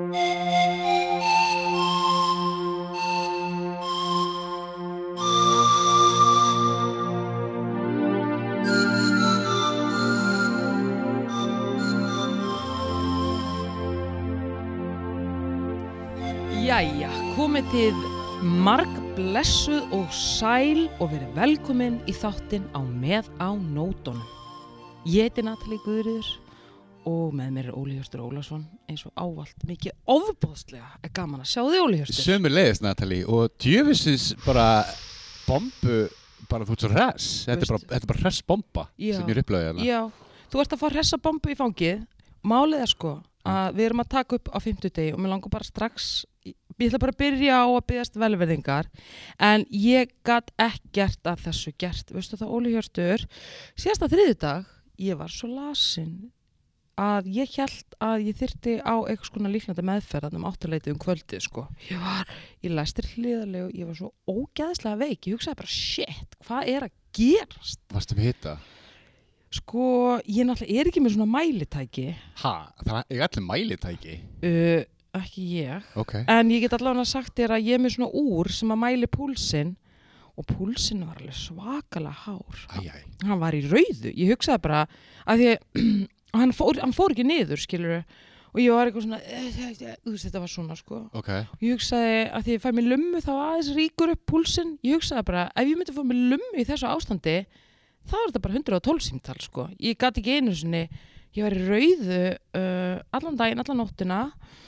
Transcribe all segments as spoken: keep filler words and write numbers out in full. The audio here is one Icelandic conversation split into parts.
Jæja, komið þið marg blessuð og sæl og verið velkomin í þáttinn á Með á nótunum. Ég heiti Natalie Guðríður og með mér er Óli Hjörtur Ólafsson, eins og ávallt mikið ofboðslega er gaman að sjá þig, Óli Hjörtur. Sömuleiðis, Natalie, og djöfisins bara bombu, bara þú ert svo hress. Þetta er bara, þetta er bara hress bomba Já. sem ég upplöði hérna. Já, þú ert að fá hressa bombu í fangið. Málið er sko að við erum að taka upp á fimmtudegi og mér langar bara strax, ég ætla bara að byrja á að biðjast velvirðingar, en ég gat ekkert að þessu gert. Veistu það, Óli Hjörtur, síðasta þriðjudag, ég var svo lasin að ég hélt að ég þyrfti á eitthvað svona líknandi meðferð um áttaleiti um kvöldið, sko. Ég var, ég læstir hliðarlegu, ég var svo ógeðslega veik, ég hugsaði bara, shit, hvað er að gerast? Varstu með hita? Sko, ég náttúrulega er ekki með svona mælitæki. Ha, það er allir mælitæki? Uh, ekki ég. Okay. En ég get allavega sagt þér að ég er með svona úr sem að mæli púlsinn og púlsinn var alveg svakalega hár. Æ, æ. Hann var í rauðu. Ég hugsaði bara að því hann fór, hann fór ekki niður, skilurðu. Og ég var eitthvað svona, þú veist, þetta var svona, sko. Okay. Og ég hugsaði að því ég fæ mér lummu þá aðeins ríkur upp púlsinn. Ég hugsaði bara, ef ég myndi fá mér lummu í þessu ástandi, þá er þetta bara hundrað og tólf símtal, sko. Ég gat ekki einu sinni, ég var í rauðu uh, allan daginn, allan nóttina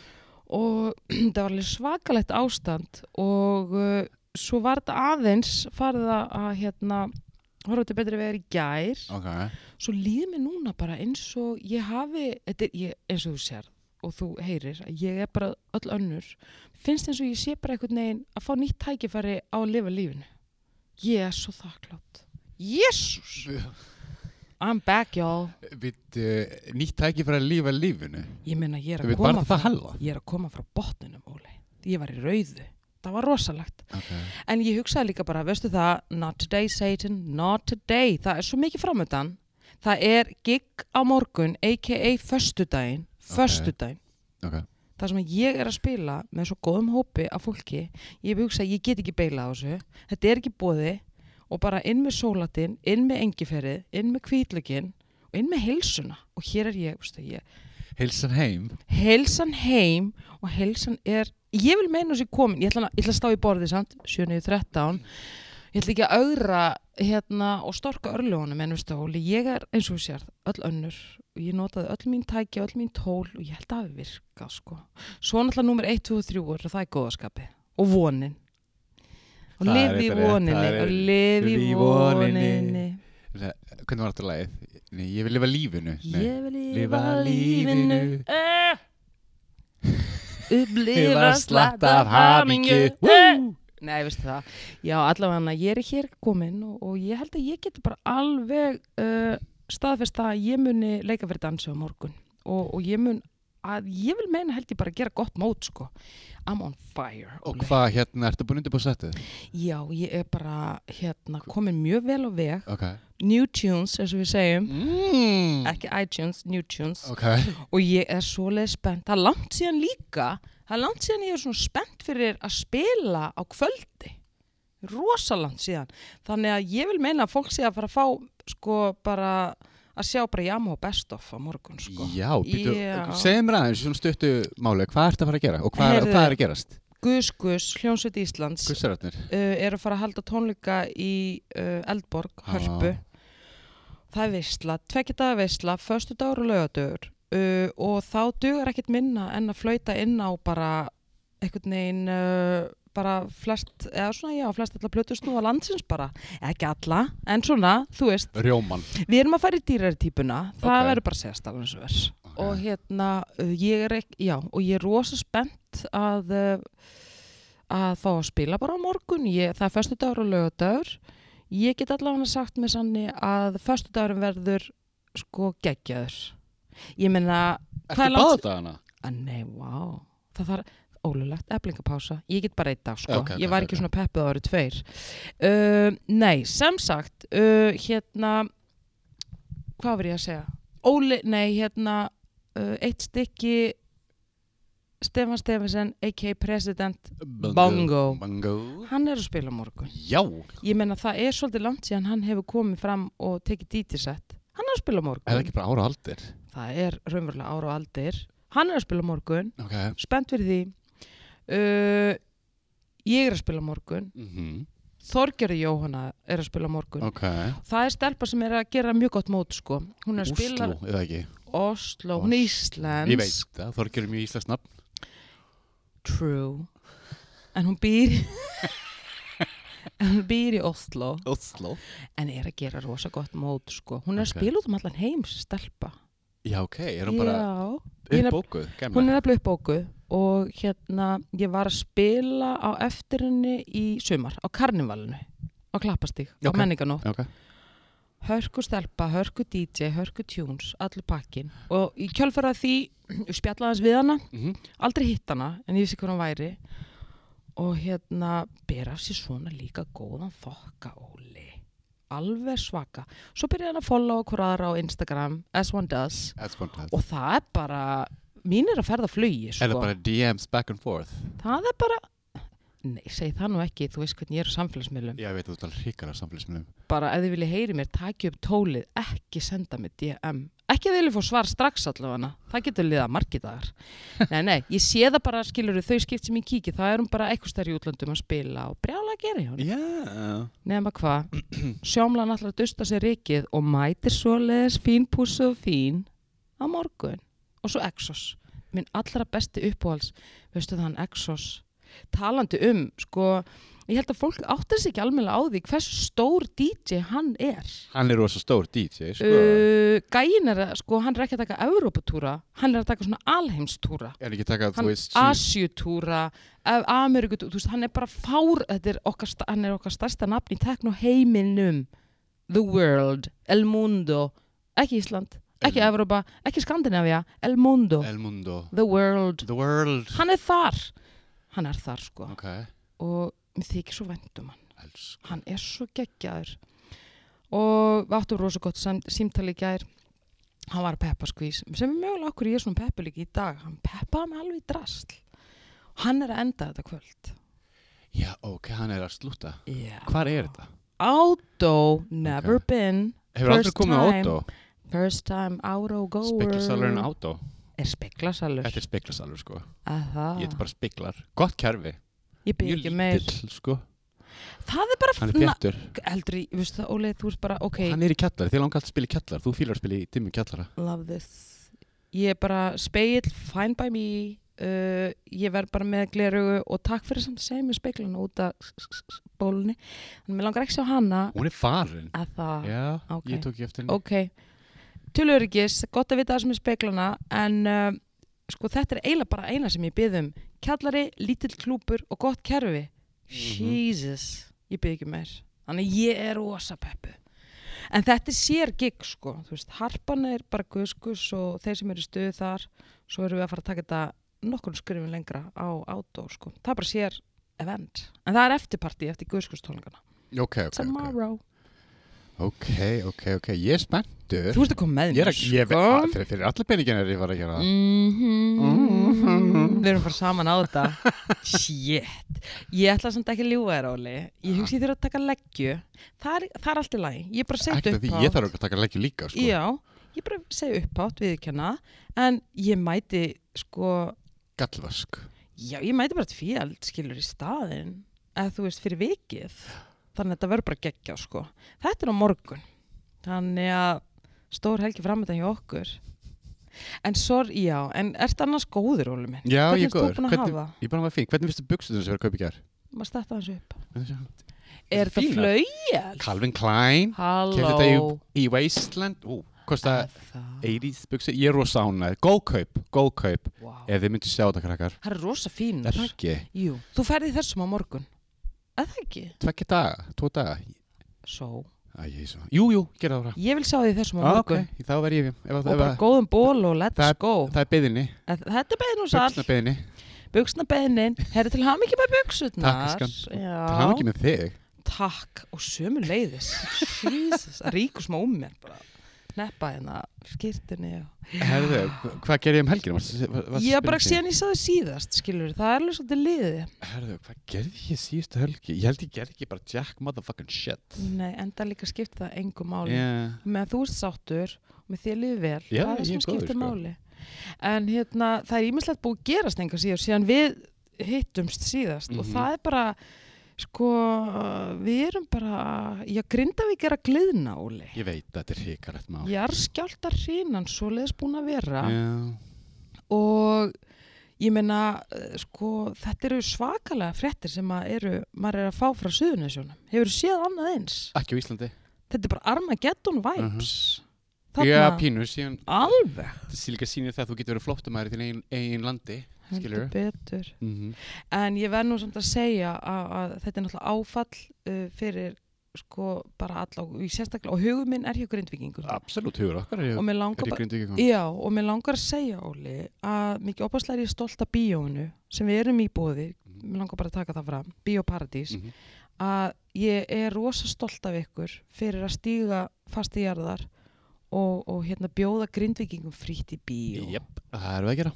og það var alveg svakalegt ástand og uh, svo var þetta aðeins farið að hérna, horfa til betri vegar í gær. Okay. Svo líður mér núna bara eins og ég hafi, þetta er, ég, eins og þú sér og þú heyrir, að ég er bara öll önnur. Finnst eins og ég sé bara einhvern veginn að fá nýtt tækifæri á að lifa lífinu. Ég er svo þakklátt. Jésús! I'm back, y'all. Við uh, nýtt tækifæri að lifa lífinu. Ég meina, ég er að Við koma bara það halva. Ég er að koma frá botninum, Óli. Ég var í rauðu. Það var rosalegt. Okay. En ég hugsaði líka bara, veistu það, not today, Satan, not today. Það er svo mikið framöndan. Það er gig á morgun, aka föstudaginn, föstudaginn. Okay. Það sem ég er að spila með svo góðum hópi af fólki, ég hugsa að ég get ekki beilað á þessu. Þetta er ekki boði. Og bara inn með sólatinn, inn með engiferið, inn með hvítlöginn og inn með heilsuna. Og hér er ég, veistu, ég... Heilsan heim? Heilsan heim og heilsan er... Ég vil meina þessi komin, ég ætla, ég ætla að stá í borðið samt, sjö niður þrettán. Ég ætla ekki að augra hérna og storka örlögunum, en veistu, Óli, ég er eins og þú sér, öll önnur. Og ég notaði öll mín tæki, öll mín tól og ég held að það hafi virkað, sko. Svo náttúrulega númer eitt, tvö og þrjú og það er góðaskapið og vonin. Og lifi í voninni, og lifi í voninni. Hvernig var þetta lagið? Nei, ég vil lifa lífinu. Nei. Ég vil lifa lífinu. Upplifa slatt af hamingju. Nei, veistu það. Já, allavega ég er hér komin og, og ég held að ég geti bara alveg uh, staðfest að ég muni leika fyrir dansi á morgun. Og, og ég mun að ég vil meina held ég bara að gera gott mót, sko. I'm on fire. Og hvað, hérna, ertu búin undir búið settið? Já, ég er bara, hérna, komin mjög vel á veg. Okay. New tunes, eins og við segjum. Mm. Ekki iTunes, new tunes. Okay. Og ég er svoleið spennt. Það er langt síðan líka, það er langt síðan ég er svona spennt fyrir að spila á kvöldi. Rosalangt síðan. Þannig að ég vil meina að fólk sé að fara að fá, sko, bara... að sjá bara Jamo og Best of á morgun, sko. Já, býtu, Já. segðu mér aðeins, svona stuttu máli, hvað ertu að fara að gera og hvað, Heyrðu, hvað er að gerast? Gus Gus, Hljómsveit Íslands, Gussararnir? uh, er að fara að halda tónleika í uh, Eldborg, Hörpu. Ah. Það er veisla, tveggja daga veisla, föstudagur og laugardagur uh, og þá dugar ekkert minna en að flauta inn á bara einhvern veginn... Uh, bara flest, eða svona, já, flest alla plötusnúa landsins bara, ekki alla en svona, þú veist Rjóman. Við erum að fara í dýrari típuna, það okay. verður bara segast alveg eins og vers okay. og hérna, ég er ekki, já og ég er rosa spennt að að fá að spila bara á morgun, ég, það er föstudagur og laugardagur ég get allavega sagt með sanni að föstudagurinn verður sko geggjaður ég meina, hvað er langt? Ertu báðdagana? Að nei, vá, það þarf ólulegt, eflingapása, ég get bara eitt dag sko, okay, ég var okay, ekki okay. svona peppuð árið tveir uh, nei, sem sagt uh, hérna hvað var ég að segja Óli, nei, hérna uh, eitt stykki Stefán Stephensen, a k a. President Bongo. Bongo. Hann er að spila á morgun. Já. Ég meina það er svolítið langt síðan hann hefur komið fram og tekið D J-sett. Hann er að spila á morgun. Er það ekki bara ára aldir? Það er raunverulega ára og aldir. Hann er að spila á morgun. Ok. Spennt fyrir því. Uh, ég er að spila á morgun. Mhm. Þorgerður Jóhanna er að spila á morgun. Ok. Það er stelpa sem er að gera mjög gott mót, sko. Hún er að spila... Oslo, eða ekki? Oslo, hún er íslensk. Ég veit það, Þorgerður er mjög íslensk nafn. True. En hún býr... en hún býr í Oslo. Oslo. En er að gera rosa gott mót, sko. Hún er að Ok. spila út um allan heim, stelpa. Já, ok, er hún bara Já. Ég er- uppbókuð? Hún er nefnilega uppbókuð og hérna, ég var að spila á eftir henni í sumar, á karnivalinu, á Klappastíg, á Ok. menninganótt. Ok. Hörku stelpa, hörku D J, hörku tunes, allur pakkin. Og í kjölfara því, ég spjallaði hans við hana, Mhm. aldrei hitt hana, en ég vissi hvað hann væri. Og hérna, ber af sér svona líka góðan þokka, Óli. Alveg svaka. Svo byrjaði hann að followa hver aðra á Instagram, as one does. That's fantastic. Og það er bara, mín er að ferða flugi, sko. Er það bara D Ms back and forth? Það er bara, nei, segi það nú ekki, þú veist hvernig ég er á samfélagsmiðlum. Já, ég veit þú ert alveg hrikar af samfélagsmiðlum. Bara ef þið vilja heyri mér, taki upp tólið, ekki senda mig D M. Ekki að þið vilja fá svar strax allavega, það getur liðað margir dagar. Nei, nei, ég sé það bara, skilur þau skipt sem ég kíki, það er hún bara eitthvað stærri útlöndum að spila og brjála að gera hjá henni. Já. Nefna hvað, sjómlan ætlar að dusta sér rykið og mætir svoleiðis fín pússu og fín á morgun. Og svo Exos, minn allra besti uppáhalds, veistu það hann Exos, talandi um, sko, ég held að fólk áttar sig ekki almennilega á því hversu stór D J hann er. Hann er rosa stór D J, sko. Uh, gæin er að, sko, hann er ekki að taka Evrópatúra, hann er að taka svona alheimstúra. Er ekki takað, þú Hann veist, Asjutúra, Amerikutúra, þú veist, hann er bara fár, þetta er okkar, sta- hann er okkar stærsta nafn í tekno heiminum. The World, El Mundo, ekki Ísland, ekki El- Evrópa, ekki Skandinavia, El Mundo, El Mundo. The World. The World. Hann er þar, hann er þar, sko. Ok. Og mér þykir svo vænt um hann. Elsku. Hann er svo geggjaður. Og við áttum rosa gott sam- símtal í gær. Hann var að peppa skvís, sem er mögulega okkur ég er svona peppu líka í dag. Hann peppaði mig alveg í drasl. Hann er að enda þetta kvöld. Já, ok, hann er að slúta. Já. Hvar er þetta? Auto, never Ok. been. Hefur aldrei First komið á time. Auto? First time auto goer. Speklarsalurinn Auto. Er speklarsalur? Þetta er speklarsalur, sko. Aha. Ég heit bara speklar. Gott kerfi. Ég byrja Mjög ekki meir. lítill, sko. Það er bara Hann er na- þéttur. eldri, veistu það, Óli, þú ert bara, ok, Hann er í kjallar. Þið langar alltaf að spila í kjallar. Þú fýlar að spila í dimmu kjallara. love this. Ég er bara speill, fine by me, uh, ég verð bara með glerugu og takk fyrir samt að segja mér speiklun út af bólunni. Þannig mér langar ekki sjá hana Hún er farin. að það, Já, ok. ég tók ekki eftir henni. ok, tölurigis, gott að vita það sem er speiklana, en uh, sko þetta er eiginlega bara eina sem ég bið um. Kjallari, lítill klúpur og gott kerfi. Jesus, ég bið ekki meir. Þannig ég er rosa peppu. En þetta er sér gig, sko. Þú veist, harpan er bara guðskus og þeir sem eru í stuðu þar, svo erum við að fara að taka þetta nokkur skrifin lengra á átó, sko. Það er bara sér event. En það er eftirparti eftir guðskustónleikana. Ok, ok, ok. Tomorrow. Ok, ok, ok. Ég er spenntur. Þú ert að koma með Ég er mér, að, ég, sko. að, fyrir, fyrir alla peningin er ég var að gera það. Mhm. Við erum bara saman á þetta. Shit. Ég ætla samt ekki að ljúga þér, Óli. Ég hugsi þér að taka leggju. Það er, það er allt í lagi. Ég bara segi Ekkert upp að því, ég þarf ekki að taka leggju líka, sko. Já, ég bara segi upphátt viðurkenna, en ég mæti sko, Gallvask. já, ég mæti bara tvíald skilur í staðinn, eða þú veist fyrir vikið, þannig að þetta verður bara geggjað, sko. Þetta er á morgun, þannig að stór helgi framöndan hjá okkur. En svo, já, en ert annars góður, Óli minn? Já, Hvernig ég er ert þú góður. búin að Hvernig, hafa? ég er bara að fín. Hvernig finnstu buxutum sem verður að kaupa í gær? Maður stætta hans upp. Þetta Er þetta fínar. flaugjel? Calvin Klein. Halló. Kefti þetta í, í Wasteland. Ú, kosta Er það? eighties buxur. Ég er rosa ánægð. Góð kaup, góð kaup. Vá. Ef þið myndu sjá þetta, krakkar. Það er rosa fínur. Er það ekki? Jú, þú ferði þessum á morgun. Er það ekki? Tvekki daga, tvo daga. Svo. Æ, jésu. Jú, jú, gera það frá. Ég vil sjá því þessum á Ah, morgun. ok, þá verð ég. Ef, ef, Og bara ef, góðum ból og let's Það- go. það er beðinni. En Þetta er beðin og sall. Buxna beðinni. Buxna beðinin. Herri til hamingi með buxurnar. Takk, elskan. Já. Það hafa ekki með þig. Takk og sömu leiðis. Jesus, að ríkur smá um mér bara. hneppa hérna skýrtunni og Herðu, hva- hvað gerði ég um helgina? Varstu- var- varstu ég bara spennandi? síðan ég sagði síðast, skilur, það er alveg svolítið liðið. Herðu, hvað gerði ég síðustu helgi? Ég held ég gerði ekki bara jack motherfucking shit. Nei, enda líka skipti það engu máli. Yeah. Með að þú ert sáttur, með þér líður vel, Já, það er ég sem er góður, skiptir sko. máli. En hérna, það er ímislegt búið að gerast enga síðan, síðan við hittumst síðast og Mhm. það er bara, sko, við erum bara, já, Grindavík er að gliðna, Óli. Ég veit, þetta er hrikalegt mál. Jarðskjálftar hrínan svoleiðis búin að vera Já. og ég meina, eh, sko, þetta eru svakalega fréttir sem að eru, maður er að fá frá Suðurnesjónum. Hefur séð annað eins? Ekki á Íslandi. Þetta er bara Armageddon vibes. Já, pínu, síðan Alveg. þetta sé líka sýnir það að þú getur verið flóttamæður í þín eigin, eigin landi, skilur. Heldur betur. Mm En ég verð nú samt að segja að, að þetta er náttúrulega áfall uh, fyrir sko bara alla og sérstaklega og hugum minn er hjá Grindvíkingum. Absolutt, hugur okkar er, Og mér er langar í bara, Grindvíkingum. já, og mér langar að segja, Óli, að mikið opaslega er ég stolt af bíóinu sem við erum í bóði, mér langar bara að taka það fram, Bíóparadís, Mm -hmm. að ég er rosa stolt af ykkur fyrir að stíga fast í jarðar og, og hérna bjóða Grindvíkingum frítt í bíó. Jep, það erum við að gera.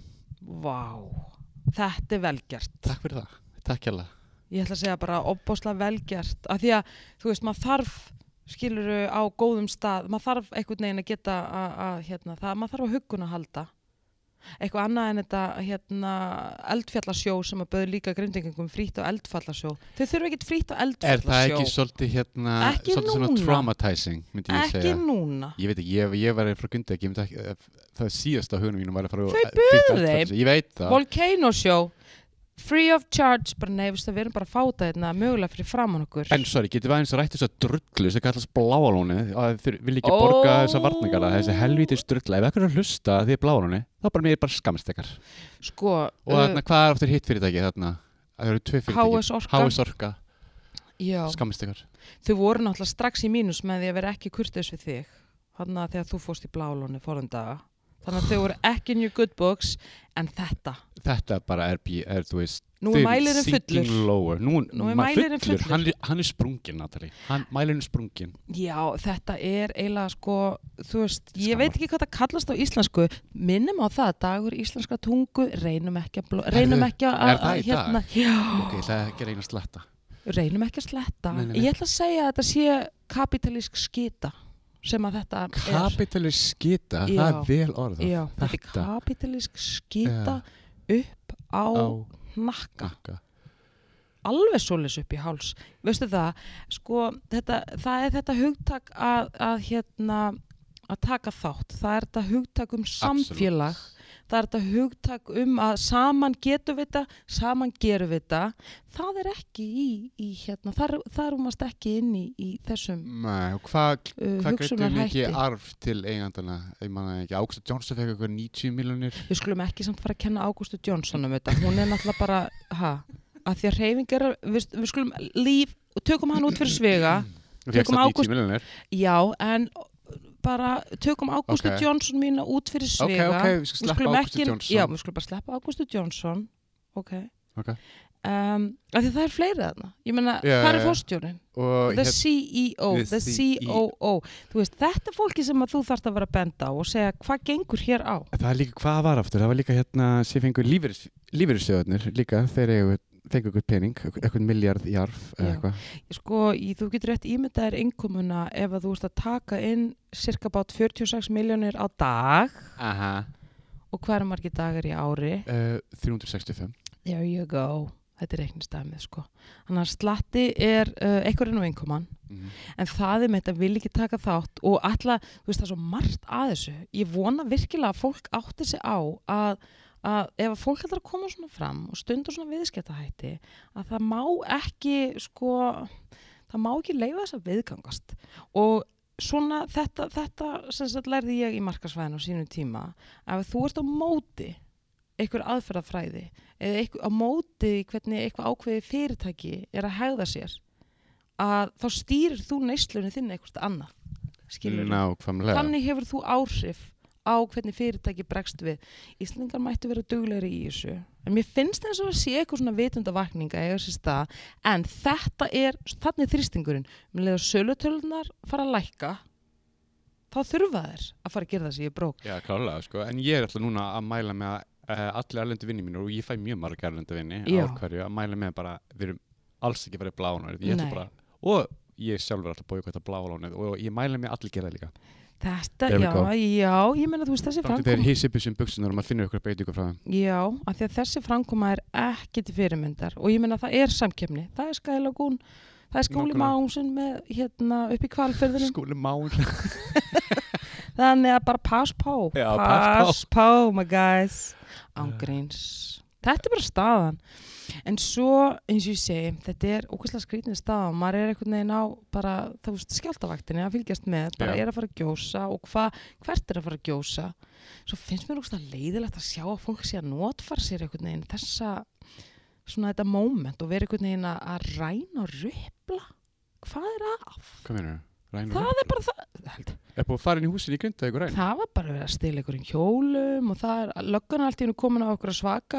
Vá, þetta er velgjart. Takk fyrir það. Takk hérlega. Ég ætla að segja bara opbóðslega velgjart af því að, þú veist, maður þarf skiluru á góðum stað maður þarf einhvern veginn að geta að, að hérna, það, maður þarf á huggun að halda eitthvað annað en þetta hérna, eldfjallasjó sem að bauð líka Grindvíkingum frítt á eldfjallasjó þau þurfa ekkert frítt á Er eldfjallasjó það ekki svolítið hérna, Ekki svolítið svona núna. traumatizing, myndi ég ekki segja? núna Ég veit ekki, ég, ég var frá Grindvík, ég myndi ekki, það síðasta hugunum mínum var að fara á Þau frítt buðu eldfjall. þeim. Ég veit það. Volcano show free of charge, bara nei, við erum bara að fá þetta hérna, mögulega fyrir framann okkur En sorry, getum við aðeins að rætta þess að drullu sem kallast Bláalónið að þau vilja ekki Ó. borga þessa varningala, þessi helvítis drulla. Ef ekkur er að hlusta að þið er Bláalóni, þá bara mér bara skammast ykkar. sko, Og uh, þarna, hvað er aftur hitt fyrirtæki þarna? Það eru tvö fyrirtæki. H S Orka. H S Orka, já, skammast ykkar. þau voru náttúrulega strax í mínus með því að vera ekki kurteis við þig þannig að þegar þú fórst í Blálóni forðum daga þannig að þau voru ekki in your good books en þetta, Þetta bara er, bí- er þú veist, nú er mælirinn sinking fullur lower. Nú, Nú er ma- mælirinn fullur. Hann, er- hann er sprungin, Natalie. Hann, mælirinn er sprungin. já, þetta er eiginlega sko, þú veist, ég Skammar. veit ekki hvað það kallast á íslensku, minnum á það dagur íslenska tungu, reynum ekki að bló, reynum Herðu, ekki að, er það í hérna, dag? já, Ok, ég ætla ekki að reyna að sletta. reynum ekki að sletta Nei, nei, nei. ég ætla að segja að þetta sé kapitalísk skita sem að þetta er Kapitalist skita, Já. það er vel orð. já, þetta er Þetta. kapitalísk skita upp á, Á hnakka nakka. alveg svoleiðis upp í háls veistu það, sko þetta, það er þetta hugtak að, að hérna að taka þátt, það er þetta hugtak um samfélag, það er þetta hugtak um að saman getum við þetta saman gerum við þetta það er ekki í, í hérna það, það rúmast ekki inn í, í þessum Nei, og hvað uh, hva greitum við hugsunarhætti mikið arf til eigandana? Ég manna ekki, Ágústa Johnson fekk eitthvað níutíu miljónir. við skulum ekki samt fara að kenna Ágústu Johnson um þetta, hún er náttúrulega bara ha, að því að hreyfingar við, við skulum líf, tökum hann út fyrir svega Þú fekst Tökum það Ágúst- níutíu miljónir. já, en bara tökum Ágústu Ok. Johnson mína út fyrir Ok, svega ok, við skal sleppa skulum Ágústu ekki- Johnson. já, við skulum bara sleppa Ágústu Johnson ok, Ok. um, af því það er fleiri þarna ég meina, Já, hvað já, er já. fórstjórin? Og the hér- C E O, the the C C E O O þú veist, þetta er fólki sem að þú þarft að vera að benda á og segja hvað gengur hér á það er líka, hvað var aftur? Það var líka hérna, sem fengur lífeyris, lífeyrissjóðarnir líka, þeir eigu- fengu eitthvað pening, eitthvað miljard í arf eða Já. eitthvað. sko, í, þú getur rétt ímyndaðir innkomuna ef að þú ert að taka inn cirka bát fjörutíu og sex miljónir á dag Aha. og hvað er margir dagar í ári Uh, þrjú hundruð sextíu og fimm. there you go, þetta er reiknistæmið sko. Þannig að slatti er uh, einhverjum nú innkoman Mm. en það er með þetta vil ekki taka þátt og alla, þú veist það er svo margt að þessu ég vona virkilega að fólk átti sig á að, að ef að fólk ætlar að koma svona fram og stundur svona viðskiptahætti að það má ekki sko, það má ekki leyfa þess að viðgangast og svona þetta, þetta sem sagt lærði ég í markaðsvæðinu á sínum tíma að ef þú ert á móti einhver aðferðafræði eða einhver, á móti hvernig eitthvað ákveði fyrirtæki er að hegða sér að þá stýrir þú neyslunni þinn eitthvað annað skilur Nákvæmlega. þannig hefur þú áhrif á hvernig fyrirtæki bregst við Íslendingar mættu vera duglegri í þessu en mér finnst eins og að sé eitthvað svona vitundavakninga eða þessi stað en þetta er, þannig er þrýstingurinn með leið að sölutölunar fara að lækka þá þurfa þær að fara að gera það sem ég brók. Já, klálega, sko, en ég er alltaf núna að mæla með að uh, allir erlendu vinni mínur, og ég fæ mjög marga erlendu vinni ár hverju, að mæla með bara, við erum alls ekki farið bláðlónið, ég ætla bara, og ég sjálfur alltaf bóið hvað það bláðlónið, og ég mæla með allir gera það líka. Þetta, já, já, ég meina þú veist þessi framkoma. Þeir hísipusum buksunar og maður finnur ykkur beitingu frá þeim. Já, af því að þessi framkoma er ekki til fyrirmyndar, og ég meina það er samkeppni, það er Sky Lagoon. Það er Skúli Mánsson með hérna upp í Hvalfirðinum. Skúli Mánsson. Þannig að bara pass på. Já, pass på, my guys. Ángríns. Þetta er bara staðan. En svo, eins og ég segi, þetta er ókvæslega skrýtnið staðan. Maður er einhvern veginn á bara, þú veist, skjálftavaktinni að fylgjast með. Bara Já. er að fara að gjósa og hva, hvert er að fara að gjósa. Svo finnst mér ókvæslega leiðilegt að sjá að fólk sé að notfæra sér einhvern veginn þessa svona þetta moment og vera einhvern veginn að ræna og rupla. Hvað er af? Hvað meinar þú? Ræna og rupla? Það er bara það. Er búið að fara inn í húsin í Grindavík og ræna? Það var bara verið að stila einhverjum hjólum og það er, löggan er alltaf komin á okkur að svaka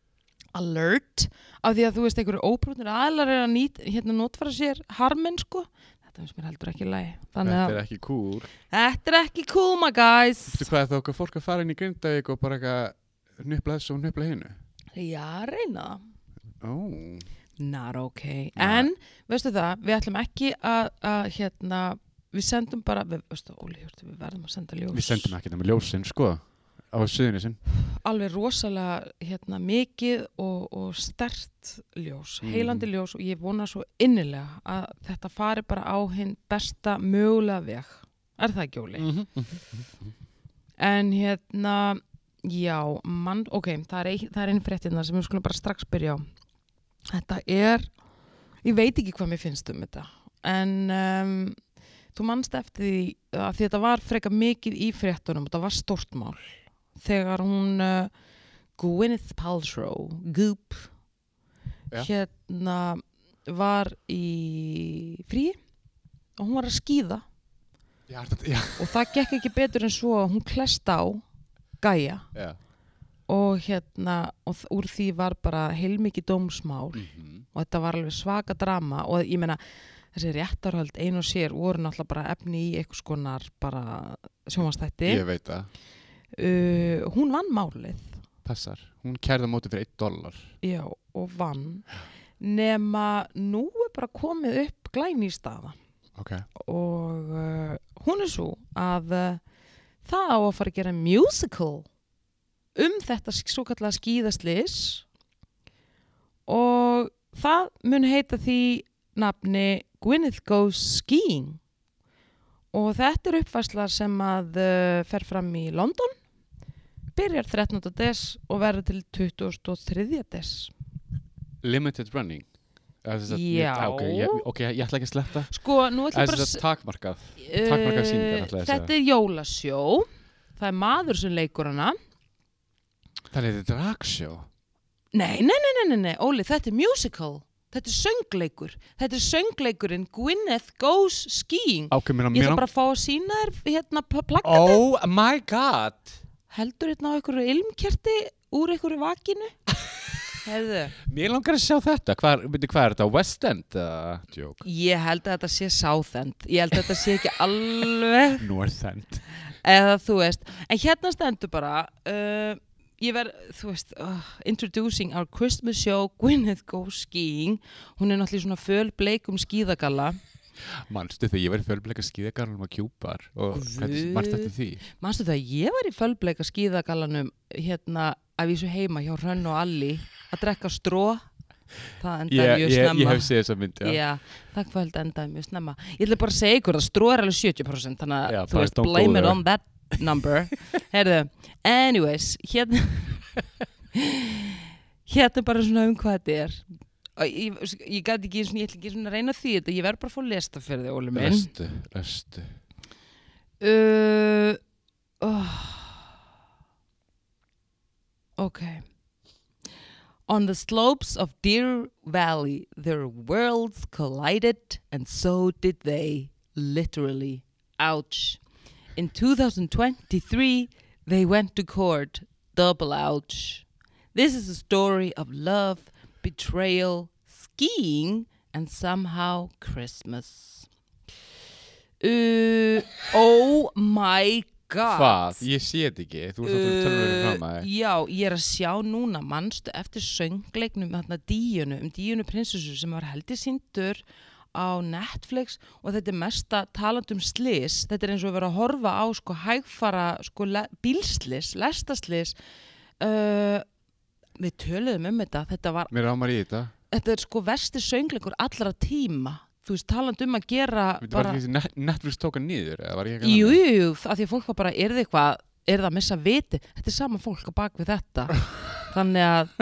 alert af því að þú veist einhverju óbrúnir aðlar er að nýt, hérna notfæra sér harminn sko. Þetta finnst mér heldur ekki í lagi. Þetta er ekki cool. Þetta er ekki cool, my guys. Þú veist hvað, þá okkar fólk að fara inn í Grindavík og bara eitthvað hnupla þessu og hnupla hinu? Já, reyna það. Oh. Not okay. Nah. En, veistu það, við ætlum ekki að, að hérna, við sendum bara, við, veistu, Óli, við verðum að senda ljós. Við sendum ekki það með ljósinn, sko, á Suðurnesjum. Alveg rosalega, hérna, mikið og, og sterkt ljós, mm. heilandi ljós og ég vona svo innilega að þetta fari bara á hinn besta mögulega veg. Er það ekki, Óli? Mm-hmm. En, hérna, já, mann, ok, það er, ein, það er einn fréttina sem við skulum bara strax byrja á. Þetta er, ég veit ekki hvað mér finnst um þetta, en um, þú manst eftir því að því þetta var freka mikið í fréttunum, þetta var stórt mál, þegar hún uh, Gwyneth Paltrow, Goop, ja. hérna var í fríi og hún var að skíða já, þetta, já. og það gekk ekki betur en svo að hún klest á gæja. Já. Og hérna, og úr því var bara heilmikið dómsmál mm-hmm. og þetta var alveg svaka drama og ég meina, þessi réttarhöld ein og sér voru náttúrulega bara efni í einhvers konar bara sjónvarpsþætti. Ég veit það. Uh, hún vann málið. Passar. Hún kærði á móti fyrir einn dollar. Já, og vann. Nema nú er bara komið upp glæný staða. Ok. Og uh, hún er svo að uh, það á að fara að gera musical um þetta svo kallega skíðaslys og það mun heita því nafni Gwyneth Goes Skiing og þetta er uppfærsla sem að uh, fer fram í London, byrjar þrettánda des og verður til tuttugasta og þriðja des. Limited running? Já. Ok, ég, okay, ég ætla ekki að sletta. Sko, nú ætla ég bara að takmarkað, takmarkað sýningar ætla ég að segja. Þetta er jólasjó, það er maður sem leikur hana. Það er þetta dragsjó? Nei, nei, nei, nei, nei, Óli, þetta er musical. Þetta er söngleikur. Þetta er söngleikurinn Gwyneth Goes Skiing. Okay, mér ég ætla bara að fá að sína þér hérna plakatið. Oh my god. Heldur hérna á einhverju ilmkerti úr einhverju vakinu? Hefðu. Mér langar að sjá þetta. Hvað, hvað er þetta? West End? Uh, joke. Ég held að þetta sé South End. Ég held að þetta sé ekki alveg North End. Eða þú veist. En hérna stendur bara uh, ég verð, þú veist, uh, introducing our Christmas show, Gwyneth Goes Skiing. Hún er náttúrulega svona fölbleikum skíðagalla. Manstu þegar ég var í fölbleika skíðagallanum á Kjúpar og manstu þetta því? Manstu þegar ég var í fölbleika skíðagallanum hérna að vísu heima hjá Hrönn og Alli að drekka stró. Það endaði yeah, mjög snemma. Ég, ég hef séð þess að myndi, já. Já, það kvöld endaði mjög snemma. Ég ætla bara að segja ykkur að stró er alveg sjötíu prósent, þannig að yeah, þú veist, blame it on that number. Heyrðu, anyways, hérna hérna bara svona um hvað þetta er. Ég, ég gæti ekki, ég ætla ekki svona að reyna því þetta, ég verð bara að fá að lesta fyrir þig, Óli minn. Lestu, lestu. Uh, oh. Okay. On the slopes of Deer Valley, their worlds collided, and so did they, literally. Ouch. In two thousand twenty-three, they went to court. Double ouch. This is a story of love, betrayal, skiing, and somehow Christmas. uh, oh my god Hvað? Ég sé þetta ekki, þú ert að tölva verið fram að þig Já, ég er að sjá núna manstu eftir söngleiknum þarna Díönu, um Díönu prinsessu sem var heldur sýndur á Netflix og þetta er mesta talandum slys, þetta er eins og að vera að horfa á sko hægfara sko le- bílslys, lestaslys uh, við töluðum um þetta, þetta var Mér ámar í þetta þetta er sko versti söngleikur allra tíma þú veist, talandi um að gera Þetta var ekki net, Netflix tóka niður eða var ég ekki jú, jú, jú, af því að fólk var bara er þið eitthvað, er það að missa viti þetta er sama fólk á bak við þetta þannig að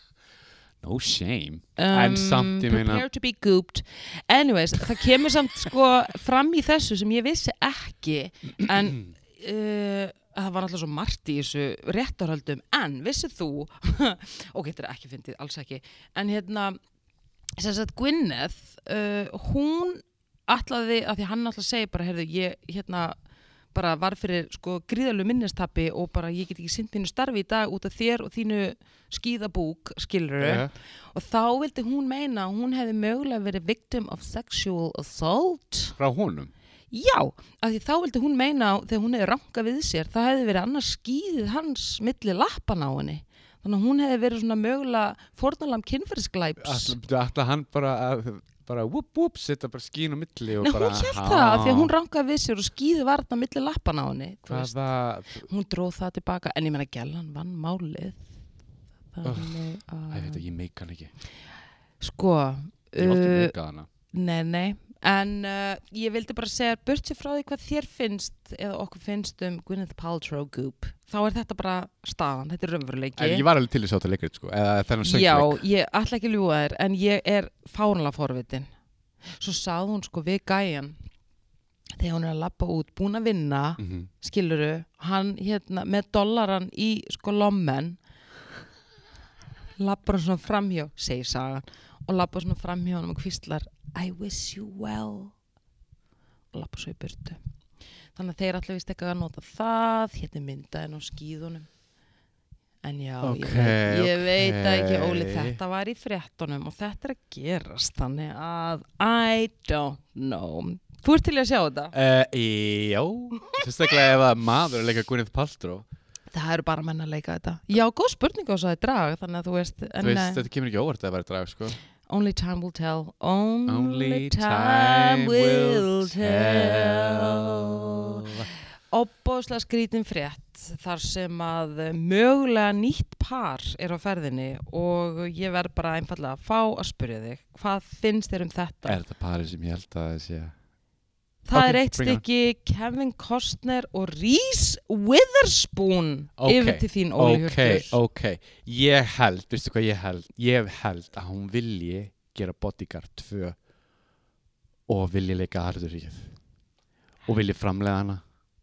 No shame um, En samt ég meina prepare to be gooped anyways, það kemur samt sko fram í þessu sem ég vissi ekki en uh, það var alltaf svo margt í þessu réttarhöldum en vissið þú ok, þetta er ekki fyndið, alls ekki en hérna sem sagt Gwyneth uh, hún ætlaði að því hann ætlaði að segja bara heyrðu, ég hérna bara var fyrir sko gríðalegu minnistappi og bara ég get ekki sinnt þínu starfi í dag út af þér og þínu skíðabúk skilurðu yeah. og þá vildi hún meina að hún hefði mögulega verið victim of sexual assault Frá honum Já, af því þá vildi hún meina þegar hún hefði rankað við sér það hefði verið annars skíðið hans milli lappan á henni þannig að hún hefði verið svona mögulega fórnarlamb kynferðisglæps Ætla hann bara að bara whoop whoop setja bara skín á milli og Nei, bara hún hélt það af því að hún rankaði við sér og skíði varna milli lappan á henni Hvaða hún dróð það tilbaka en ég meina Gellan vann málið þannig að Æ, veit, ég meika hann ekki sko Ég hef aldrei uh, meikað hana nei, nei en uh, ég vildi bara segja burt sér frá því hvað þér finnst eða okkur finnst um Gwyneth Paltrow goop þá er þetta bara staðan, þetta er raunveruleiki En ég var alveg til þess að þetta leikrit sko eða þennan söngleik Já, ég ætla ekki að ljúga þér en ég er fáránlega forvitin svo sagði hún sko við gæjan þegar hún er að labba út búin að vinna mm -hmm. skiluru, hann hérna með dollaran í sko lommen labbar hann svona framhjá segir sagan og labbar svona framhjá hann og hvíslar I wish you well og labbar svo í burtu þannig að þeir allir vist ekki að nota það hérna myndaðin á skíðunum en já, okay, ég, veit, ég okay. veit ekki Óli, þetta var í fréttunum og þetta er að gerast þannig að I don't know Þú ert til að sjá þetta? Uh, já, sérstaklega ef að maður er að leika Gwyneth Paltrow Það eru bara menn að leika þetta Já, góð spurning á svo að drag þannig að þú veist, Þú veist, þetta kemur ekki óvart að það væri drag sko Only time will tell Only, Only time, time will will tell Óbóðslega skrítin frétt þar sem að mögulega nýtt par er á ferðinni og ég verð bara einfallega að fá að spyrja þig hvað finnst þér um þetta? Er þetta parið sem ég held að það sé Það okay, er eitt stykki Kevin Costner og Reese Witherspoon okay, yfir til þín Óli okay, Hjörtur Ok, ég held, veistu hvað ég held ég held að hún vilji gera Bodyguard tvö og vilji leika Harðuríkið og vilji framlega hana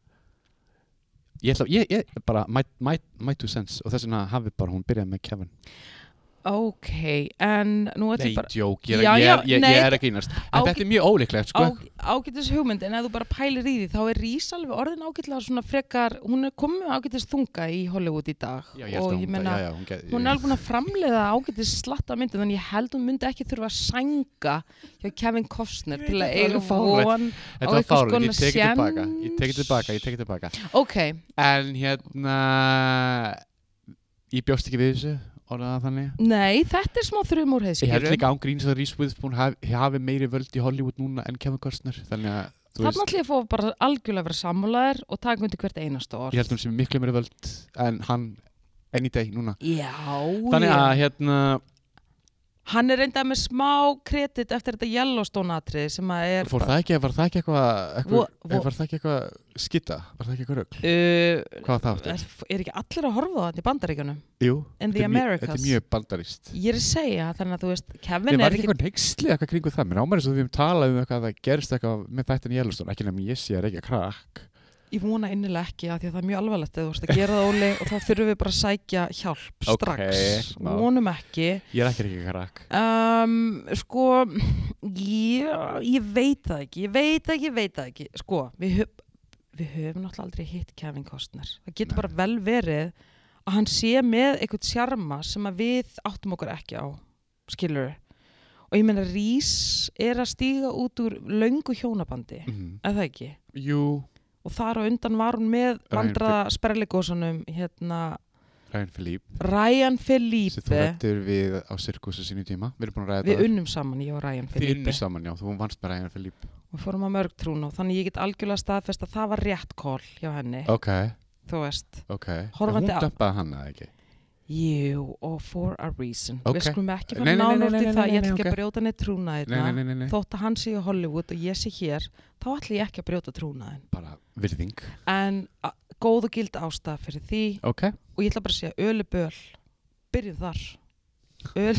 Ég ætla, ég, ég bara my, my, my two cents og þess vegna hafi bara hún byrjað með Kevin Ok, en nú ætlum Nei, ég bara djók, ég, Já, ég, já, ég, nei, ég er ekki einast En á- þetta er mjög ólíklegt, sko á, ágætis hugmynd en ef þú bara pælir í því þá er Reese alveg orðin ágætlega svona frekar hún er komið með ágætis þunga í Hollywood í dag Já, ég held og að ég hún, meina já, já, hún, get, hún er alveg búin að framleiða ágætis slatta myndi þannig ég held hún myndi ekki þurfa að sænga hjá Kevin Costner Ég til veit, að þetta eiga var fáránlegt. von á Þetta var einhvers fáránlegt, konar ég tekið tilbaka séns. Ég tekið tilbaka, ég tekið tilbaka Ok, En hérna Ég bjóst ekki við þessu orðaða þannig nei, þetta er smá þrjum úr Ég held líka án gríns að Reese Witherspoon hafi, hafi meiri völd í Hollywood núna en Kevin Costner Þannig að þú Þannig ætlum ég að fá bara algjörlega að vera sammálaðir og taka undir hvert einasta orð Ég held hún sem miklu meiri völd en hann any day núna Já, Þannig að hérna Hann er reyndað með smá kredit eftir þetta Yellowstone atrið sem að er Fór það ekki, var það ekki eitthvað eitthva, Vo- vo- Var það ekki eitthvað skitta? Var það ekki eitthvað rugl? uh, Hvað var það aftur? er, er ekki allir að horfa á þetta í Bandaríkjunum? Jú, In þetta the er mjög- Americas. Þetta er mjög bandarist Ég er að segja þannig að þú veist Kevin Við er varum ekki ekki eitthvað neyksli eitthvað kringu það Mér ámæri svo við höfum talað um eitthvað að það gerist eitthvað með þættin í Yellowstone Ekki nefnum ég sé að reykja krakk Ég vona innilega ekki af því að það er mjög alvarlegt eða þú veist að gera það Óli og þá þurfum við bara að sækja hjálp strax Ok, ná. vonum ekki Ég er ekki að reykja krakk um, sko ég, ég veit það ekki ég veit það ekki, ég veit það ekki sko, við, höf, við höfum náttúrulega aldrei hitt Kevin Costner það getur Nei. bara vel verið að hann sé með eitthvað sjarma sem að við áttum okkur ekki á skilur og ég meina Rís er að stíga út úr löngu hjónabandi mm. er það ekki? Jú. Og þar á undan var hún með vandraða sprelligósanum hérna Ryan Philippe Ryan Philippe sem þú rættir við á sirkusu sínu tíma við erum búin að ræða við unnum saman, ég og Ryan Philippe þið unnum saman, já, þú vannst með Ryan Philippe og við fórum að mörg trún og þannig ég get algjörlega staðfest að það var rétt call hjá henni ok, þú veist okay. Horfandi hún dömpaði hann eða ekki jú, og for a reason okay. við skulum ekki Nei, fara nei, nei, nánar nei, til nei, það nei, ég ætla nei, ekki ok. að brjóta neitt trúnaðina Nei, nei, nei, nei. þótt að hann sé í Hollywood og ég sé hér þá ætla ég ekki að brjóta trúnaðin bara virðing en a, góð og gild ástæða fyrir því okay. og ég ætla bara að segja öluböl byrjum þar öl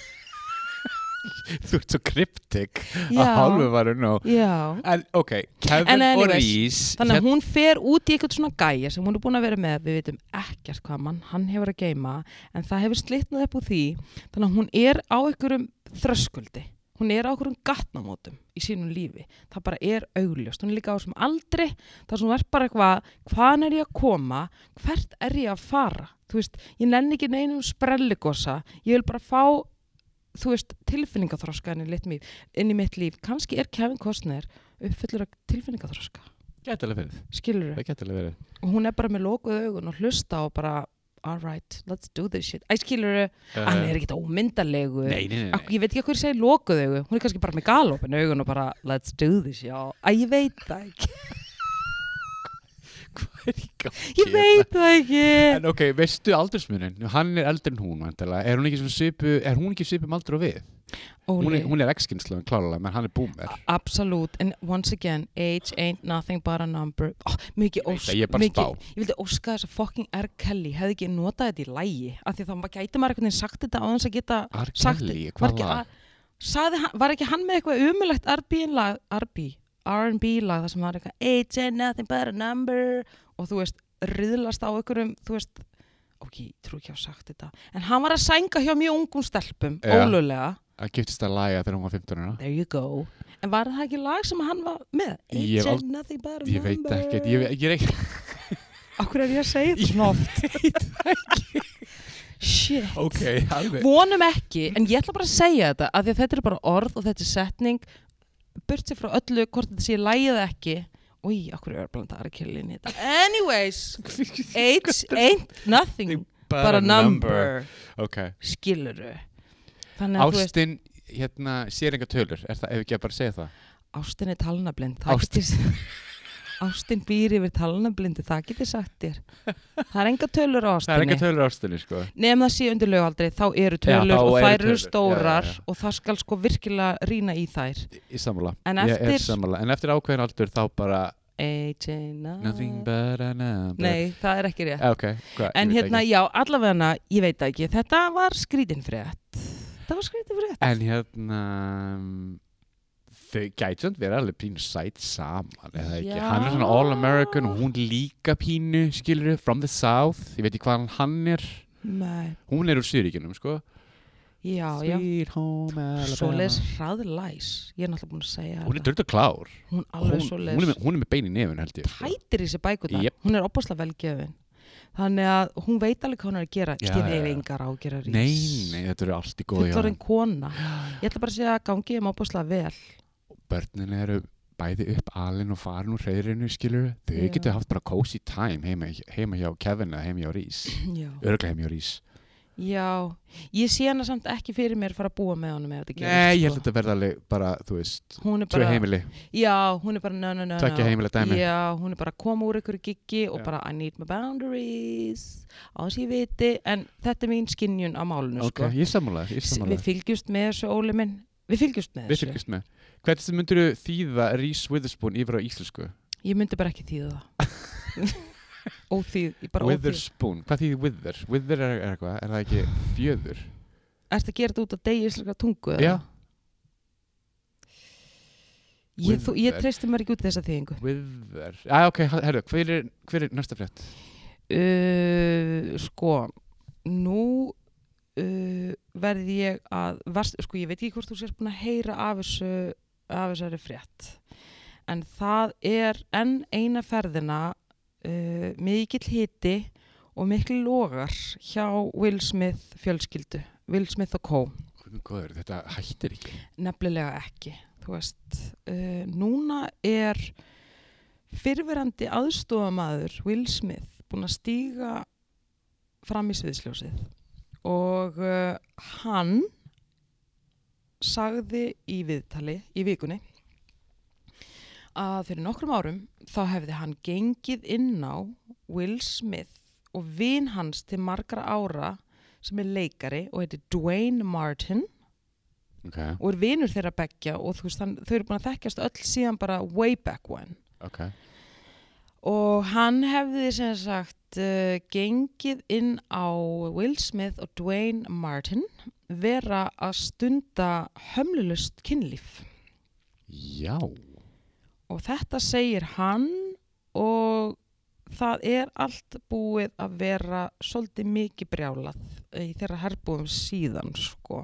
þú ert svo kryptik Já. að hálfu varu nú já en ok, Kevin En anyways, og Rís þannig að hún fer út í eitthvað svona gæja sem hún er búin að vera með við veitum ekkert hvað mann hann hefur að geyma en það hefur slitnað upp úr því þannig að hún er á einhverjum þröskuldi hún er á einhverjum gatnamótum í sínum lífi það bara er augljóst hún er líka á þessum aldri þar sem hún er bara eitthvað hvaðan er ég að koma hvert er ég að fara þú veist, ég nenni ekki neinum sprelligosa ég vil bara fá þú veist, tilfinningaþroska inn í, líf, inn í mitt líf. Kannski er Kevin Costner uppfyllur af tilfinningaþroska. Gæti alveg verið. Skilurðu? Það gæti alveg verið. Og hún er bara með lokuð augun og hlusta og bara, all right, let's do this shit. Æ, skilurðu? Uh, hann er ekkert ómyndalegu. Nei, nei, nei. nei. Ég veit ekki hvað ég segi lokuð augu. Hún er kannski bara með galopin augun og bara, let's do this, já. Æ, ég veit það ekki. Hvað er í gangi? Ég veit það ekki. En ok, veistu aldursmunin? Hann er eldri en hún, vantilega. Er hún ekki svona svipu, er hún ekki svipu um aldur og við? Hún er, hún er X-kynslu, klárlega, menn hann er boomer. Absolutt, and once again, age ain't nothing but a number. Oh, mikið ósk, ég, ég, mikið, ég vildi óska þess að fucking R. Kelly hefði ekki notað þetta í lægi, af því þá gæti maður einhvern veginn sagt þetta á þess að geta R. sagt Kelly, þetta. hvað lag? Sagði, var ekki hann með eitthvað umulegt R B lag, R B, R and B lag, það sem var eitthvað age ain't nothing but a number og þú veist, riðlast á einhverjum, þú veist, ok, ég trú ekki á sagt þetta, en hann var að sænga hjá mjög ungum stelpum, ja. ólöglega. Að giftist að laga þegar hún var fimmtán ára. There you go. En var það ekki lag sem hann var með? Ég, Age nothing but a ég veit number. ekki, ég, ég er ekki... Akkur er ég að segja þetta svona oft? Ég veit ekki. Shit. Ok, alveg. Vonum ekki, en ég ætla bara að segja þetta, af því að þetta er bara orð og þetta er setning, burt sér frá öllu hvort þetta sé lagið eða ekki. Új, akkur er örblandar að killa inn í þetta. Anyways, age ain't nothing but, but a number. Ok. Skilurðu. Ástin, hérna, sér enga tölur, er það, ef ekki að bara segja það? Ástin er talnablind. Ástin. Ástin býr yfir talnablindi, það getur sagt þér. Það er enga tölur á ástinni. Það er enga tölur á ástinni, sko. Nefn það sé undir lögaldri, þá eru tölur já, og eru þær eru tölur. stórar já, já, já. og það skal sko virkilega rýna í þær. Í sammála. En Ég eftir... er sammála. En eftir ákveðin aldur þá bara... Age ain't Nothing but a number. Nei, það er ekki rétt. Ok, hvað? En hérna, já, allavega, ég veit ekki, þetta var skrítin frétt. Það var skrítin frétt. En hérna... Þau gæti samt verið alveg pínu sætt saman, eða ekki? Já. Hann er svona all-American og hún líka pínu, skilur þau, from the south. Ég veit ekki hvað hann er. Nei. Hún er úr Suðuríkjunum, sko. Já, já. Sweet home Alabama. Svoleiðis hraðlæs. Ég er náttúrulega búin að segja Hún er dördu klár. Hún alveg Hún, svoleiðis. hún, er með, hún er með bein í nefun, held ég. Sko. Tætir í sig bækurnar. Yep. Hún er opaslega velgefin. Þannig að hún veit alveg hvað hún er að gera. Já, Ég já, hef já. engar ágjör að rís. Nei, nei, þetta eru allt í góðu hjá Fullorðin þeim. kona. Ég ætla bara að segja að gangi um opaslega vel. Börnin eru bæði upp alin og farin úr hreiðrinu, skilur þau Já. getur haft bara cozy time heima, heima hjá Kevin eða heima hjá Rís Já. örgulega heima hjá Rís Já, ég sé hana samt ekki fyrir mér fara að búa með honum ef þetta gerist. Nei, ég held sko. að þetta verða alveg bara, þú veist Hún er tvö bara, heimili, já, hún er bara no, no, no, Tveggja no. heimila dæmi. Já, hún er bara að koma úr ykkur giggi og Já. bara I need my boundaries á þess ég viti, en þetta er mín skynjun á málunu, ok, sko. ég er sammála, ég er sammála. Við fylgjumst með þessu, Óli minn. Við fylgjumst með Við þessu. fylgjumst með Hvernig myndir þú þýða Rís Witherspoon yfir á íslensku? Ég myndi bara ekki þýða það. Óþýð, ég bara óþýð. Witherspoon, hvað þýðir wither? Wither er, er eitthvað, er það ekki fjöður? Ertu að gera þetta út af degi íslenska tungu? eða? Já. Ég, þú, ég Wither. treysti mér ekki út í þessa þýðingu. Wither, ah, ok, herru, hver er, hver er næsta frétt? Uh, sko, nú uh, verði ég að, varst, sko ég veit ekki hvort þú sést búin að heyra af þessu, af þessari frétt, en það er enn eina ferðina uh, mikill hiti og mikil logar hjá Will Smith fjölskyldu, Will Smith og Co. Góður, þetta hættir ekki. Nefnilega ekki, þú veist. Uh, núna er fyrrverandi aðstofamaður Will Smith búinn að stíga fram í sviðsljósið og uh, hann sagði í viðtali í vikunni að fyrir nokkrum árum þá hefði hann gengið inn á Will Smith og vin hans til margra ára sem er leikari og heitir Dwayne Martin okay. og er vinur þeirra beggja og þú veist, hann, þau eru búin að þekkjast öll síðan bara way back when okay. og hann hefði sem sagt uh, gengið inn á Will Smith og Dwayne Martin vera að stunda hömlulust kynlíf. Já. Og þetta segir hann og það er allt búið að vera svolítið mikið brjálað í þeirra herbúðum síðan sko.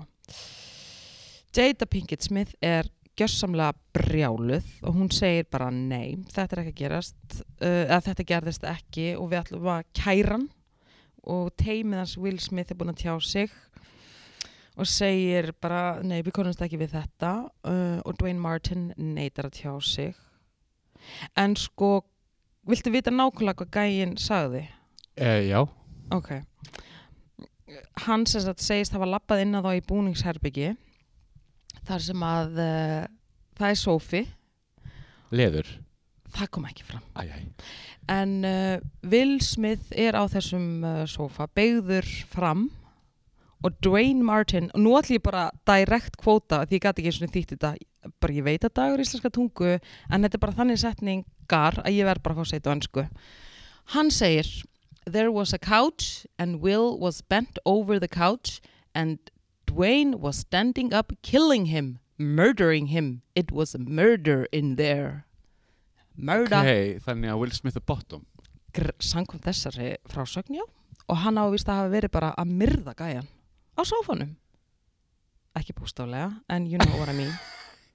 Jada Pinkett Smith er gjörsamlega brjáluð og hún segir bara nei, þetta er ekki að gerast uh, að þetta gerðist ekki og við ætlum að kæra hann og teimið hans Will Smith er búin að tjá sig og segir bara nei, við konumst ekki við þetta uh, og Dwayne Martin neitar að tjá sig en sko viltu vita nákvæmlega hvað gæinn sagði? Eh, já. Ok. Hann sem sagt segist hafa labbað inn að þá í búningsherbyggi þar sem að uh, það er sófi. Leður. Það kom ekki fram. Æ, æ. En uh, Will Smith er á þessum uh, sófa, beygður fram og Dwayne Martin, og nú ætlum ég bara direkt kvóta því ég gæti ekki eins og þýtt þetta, bara ég veit að dagur íslenska tungu en þetta er bara þannig setningar að ég verð bara að fá að segja þetta á ensku. Hann segir There was a couch and Will was bent over the couch and Dwayne was standing up killing him, murdering him. It was a murder in there. Murder. Ok, þannig að Will Smith er bottom. Samkvæmt þessari frásögn, já. Og hann ávist að hafa verið bara að myrða gæjan á sófanum. Ekki bústaflega, en you know what I mean.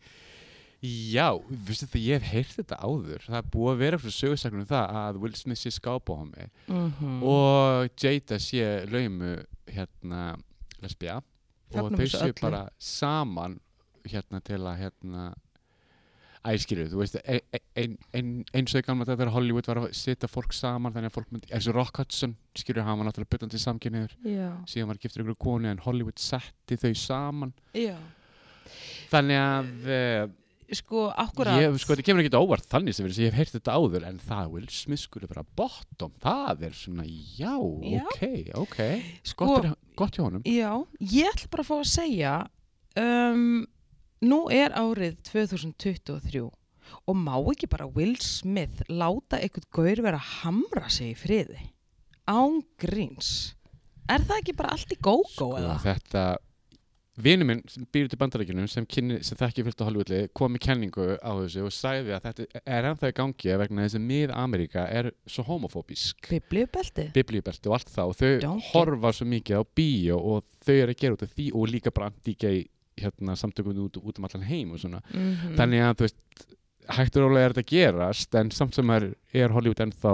Já, veistu það, ég hef heyrt þetta áður. Það er búið að vera fyrir sögursagnum um það að Will Smith sé skápómi mm-hmm. og Jada sé laumu hérna lesbía og þau séu bara saman hérna til að hérna æskilu, þú veist ein, ein, ein, eins og í gamla þetta þegar Hollywood var að setja fólk saman þannig að fólk myndi, eins og Rock Hudson skilur hann var náttúrulega byttandi samkynniður síðan var giftur ykkur konu en Hollywood setti þau saman Já. Þannig að uh, sko, akkurat ég, sko, þetta kemur ekki óvart þannig sem verið sem ég hef heyrt þetta áður en það Will Smith skulle vera bottom það er svona, já, já. ok, ok sko, gott, er, gott hjá honum Já, ég ætla bara að fá að segja um, nú er árið tvö þúsund tuttugu og þrjú og má ekki bara Will Smith láta einhvern gaur vera að hamra sig í friði án gríns er það ekki bara allt í gógó sko, eða? Þetta vinur minn sem býr út í Bandaríkjunum sem, sem þekki fullt á Hollywoodli kom með kenningu á þessu og sagði að þetta er ennþá í gangi vegna þess að mið-Ameríka er svo homofóbísk Biblíubelti Biblíubelti og allt það og þau Don't horfa get... svo mikið á bíó og þau eru að gera út af því og líka bara anti-gay hérna, samtökum út, út um allan heim og svona mm-hmm. þannig að þú veist hægt og rólega er þetta að gerast en samt sem er, er Hollywood ennþá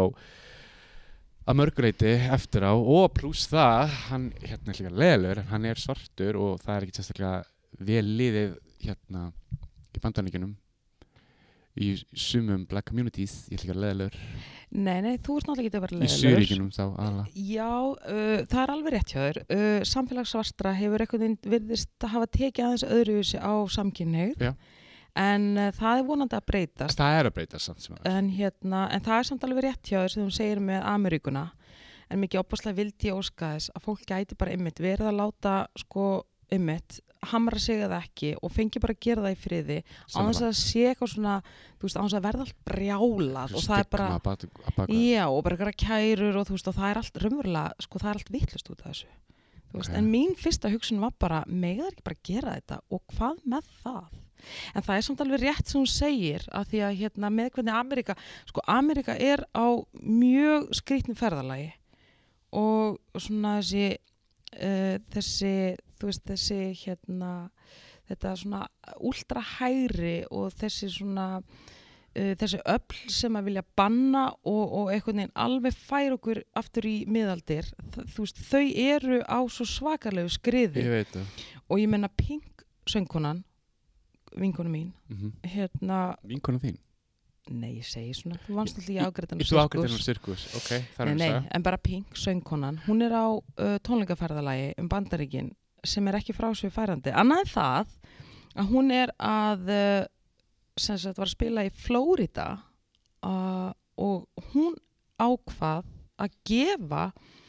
að mörguleiti eftir á og pluss það, hann hérna er líka leðilegur en hann er svartur og það er ekki sérstaklega vel liðið hérna í Bandaríkjunum í sumum black communities, ég er líka leðilegur Nei, nei, þú ert náttúrulega ekki að vera leðilegur Í Suðuríkjunum þá aðalega Já, uh, það er alveg rétt hjá þér uh, samfélagssvarstra hefur eitthvað virðist að hafa tekið aðeins öðruvísi á samkynhneigð Já En uh, það er vonandi að breytast. Það er að breytast samt sem en, hérna, en það er samt alveg rétt hjá þér sem þú segir með Ameríkuna. En mikið opaslega vildi ég óska þess að fólk gæti bara ymmit verið að láta sko ymmit hamra sig eða ekki og fengi bara að gera það í friði á þess að sé eitthvað svona þú veist, á þess að verða allt brjálað og það er bara bak, bak, já, og bara eitthvað kærur og þú veist og það er allt raunverulega, sko það er allt vitlust út af þessu. Þú veist, okay. En mín fyrsta hugsun var bara mega það ekki bara gera þetta og hvað með það? En það er samt alveg rétt sem hún segir að því að hérna með hvernig Ameríka sko Ameríka er á mjög skrýtnu ferðalagi og svona þessi uh, þessi, þú veist þessi hérna þetta svona ultra hægri og þessi svona uh, þessi öfl sem að vilja banna og, og einhvern veginn alveg færa okkur aftur í miðaldir, þú veist, þau eru á svo svakalegu skriði. Ég veit það. Og ég menna Pink söngkonan, vinkona mín, mm-hmm. hérna... Vinkona þín? Nei, ég segi svona, þú vannst alltaf í ágreitanum sirkus. Þú ágreitanum sirkus, ok, það er nei, um það. Nei, en bara Pink söngkonan, hún er á uh, tónleikaferðalagi um Bandaríkin sem er ekki frá sig færandi. Annað en það, að hún er að uh, sem sagt var að spila í Flórida uh, og hún ákvað að gefa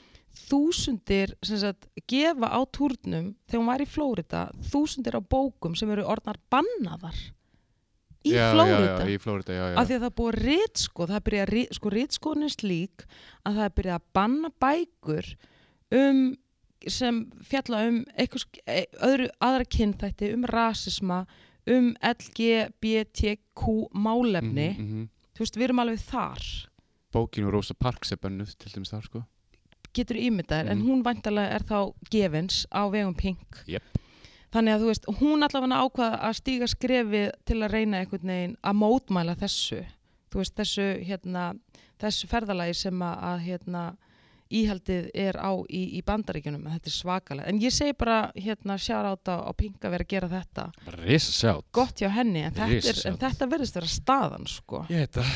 þúsundir, sem sagt gefa á túrnum þegar hún var í Flórida þúsundir á bókum sem eru orðnar bannaðar í já, Flórida. Já, já, í Flórida, já, já. Af því að það er búið að ritsko, það er byrjað að rit, sko ritskoðun er slík að það er byrjað að banna bækur um sem fjalla um eitthvað öðru aðra kynþætti, um rasisma, um L G B T Q málefni. Mm -hmm. Þú veist, við erum alveg þar. Bókin og Rosa Parks er bönnuð til dæmis þar, sko. Getur ímyndaðir, mm. en hún væntanlega er þá gefins á vegum Pink. Yep. Þannig að þú veist, hún allavega ákvað að stíga skrefið til að reyna einhvern veginn að mótmæla þessu. Þú veist, þessu, hérna, þessu ferðalagi sem að, að hérna, íhaldið er á í, í Bandaríkjunum, þetta er svakalega. En ég segi bara, hérna, shout-out á, á Pink að vera að gera þetta. Risa shout. Gott hjá henni, en þetta, er, en þetta verðist vera staðan, sko. Ég veit það.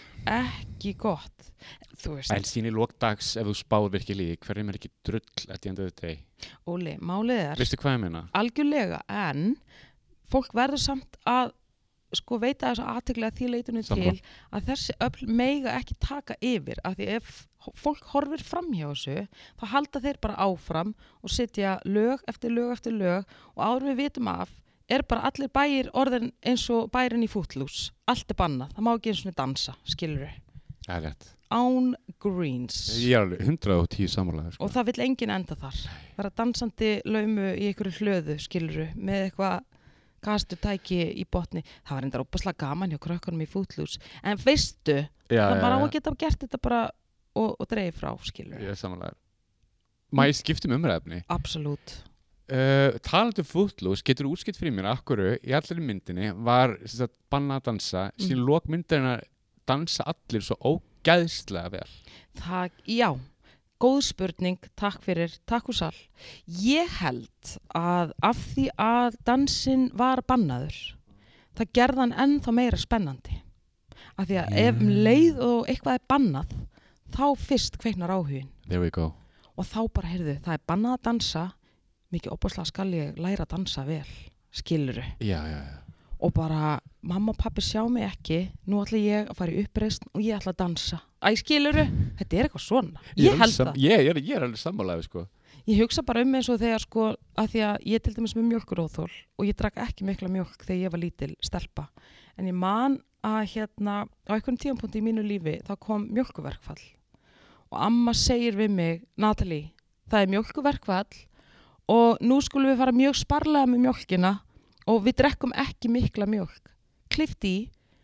Ekki gott. Þú veist. En sín í lókdags, ef þú spáð virkilega, hverjum er ekki drull at the end of the day? Óli, málið er... Veistu hvað ég meina? Algjörlega, en fólk verður samt að sko veita þessu athygli að því leitinu til að þessi öfl meiga ekki taka yfir, af því ef fólk horfir fram hjá þessu, þá halda þeir bara áfram og setja lög eftir lög eftir lög og áður við vitum af er bara allir bæir orðin eins og bærin í Footloose, allt er bannað, það má ekki eins og dansa, skilur við. Það er rétt. Án greens. Ég er alveg hundrað og tíu sammála. Sko. Og það vill enginn enda þar. Vera dansandi laumu í einhverju hlöðu, skilur við, með eitthvað kastutæki í botni. Það var reyndar óbærslega gaman hjá krökkunum í Footloose. En veistu, já, það já, bara á já. að geta gert þetta bara og, og dreigið frá, skilur við. Ég er samanlega. Má ég skipta um umræðefni? Absolutt. Uh, talandi um Footloose, getur útskipt fyrir mér akkuru í allir myndinni var sagt, banna að dansa, mm. síðan lók myndirina dansa allir svo ógæðslega vel. Það, já, góð spurning, takk fyrir, takk úr sal. Ég held að af því að dansinn var bannaður, það gerði hann ennþá meira spennandi. Af því að ef um leið og eitthvað er bannað, þá fyrst kveiknar áhugin. There we go. Og þá bara, heyrðu, það er bannað að dansa, mikið opaslega skal ég læra að dansa vel, skiluru. Já, já, já. Og bara, mamma og pappi sjá mig ekki, nú ætla ég að fara í uppreisn og ég ætla að dansa. Æ, skiluru, þetta er eitthvað svona. Ég, ég held sam- það. Ég, ég, er, ég er alveg sammálaði, sko. Ég hugsa bara um eins og þegar, sko, að því að ég til dæmis með mjólkuróþol og ég drakk ekki mikla mjólk þegar ég var lítil stelpa. En ég man að hérna, á einhvern tímapunkti í mínu lífi, þá kom mjólkuverkfall. Og amma segir við mig, Natalie, það er mjólkuverkfall og nú skulum við fara mjög sparlega með mjólkina og við drekkum ekki mikla mjólk. Klift í,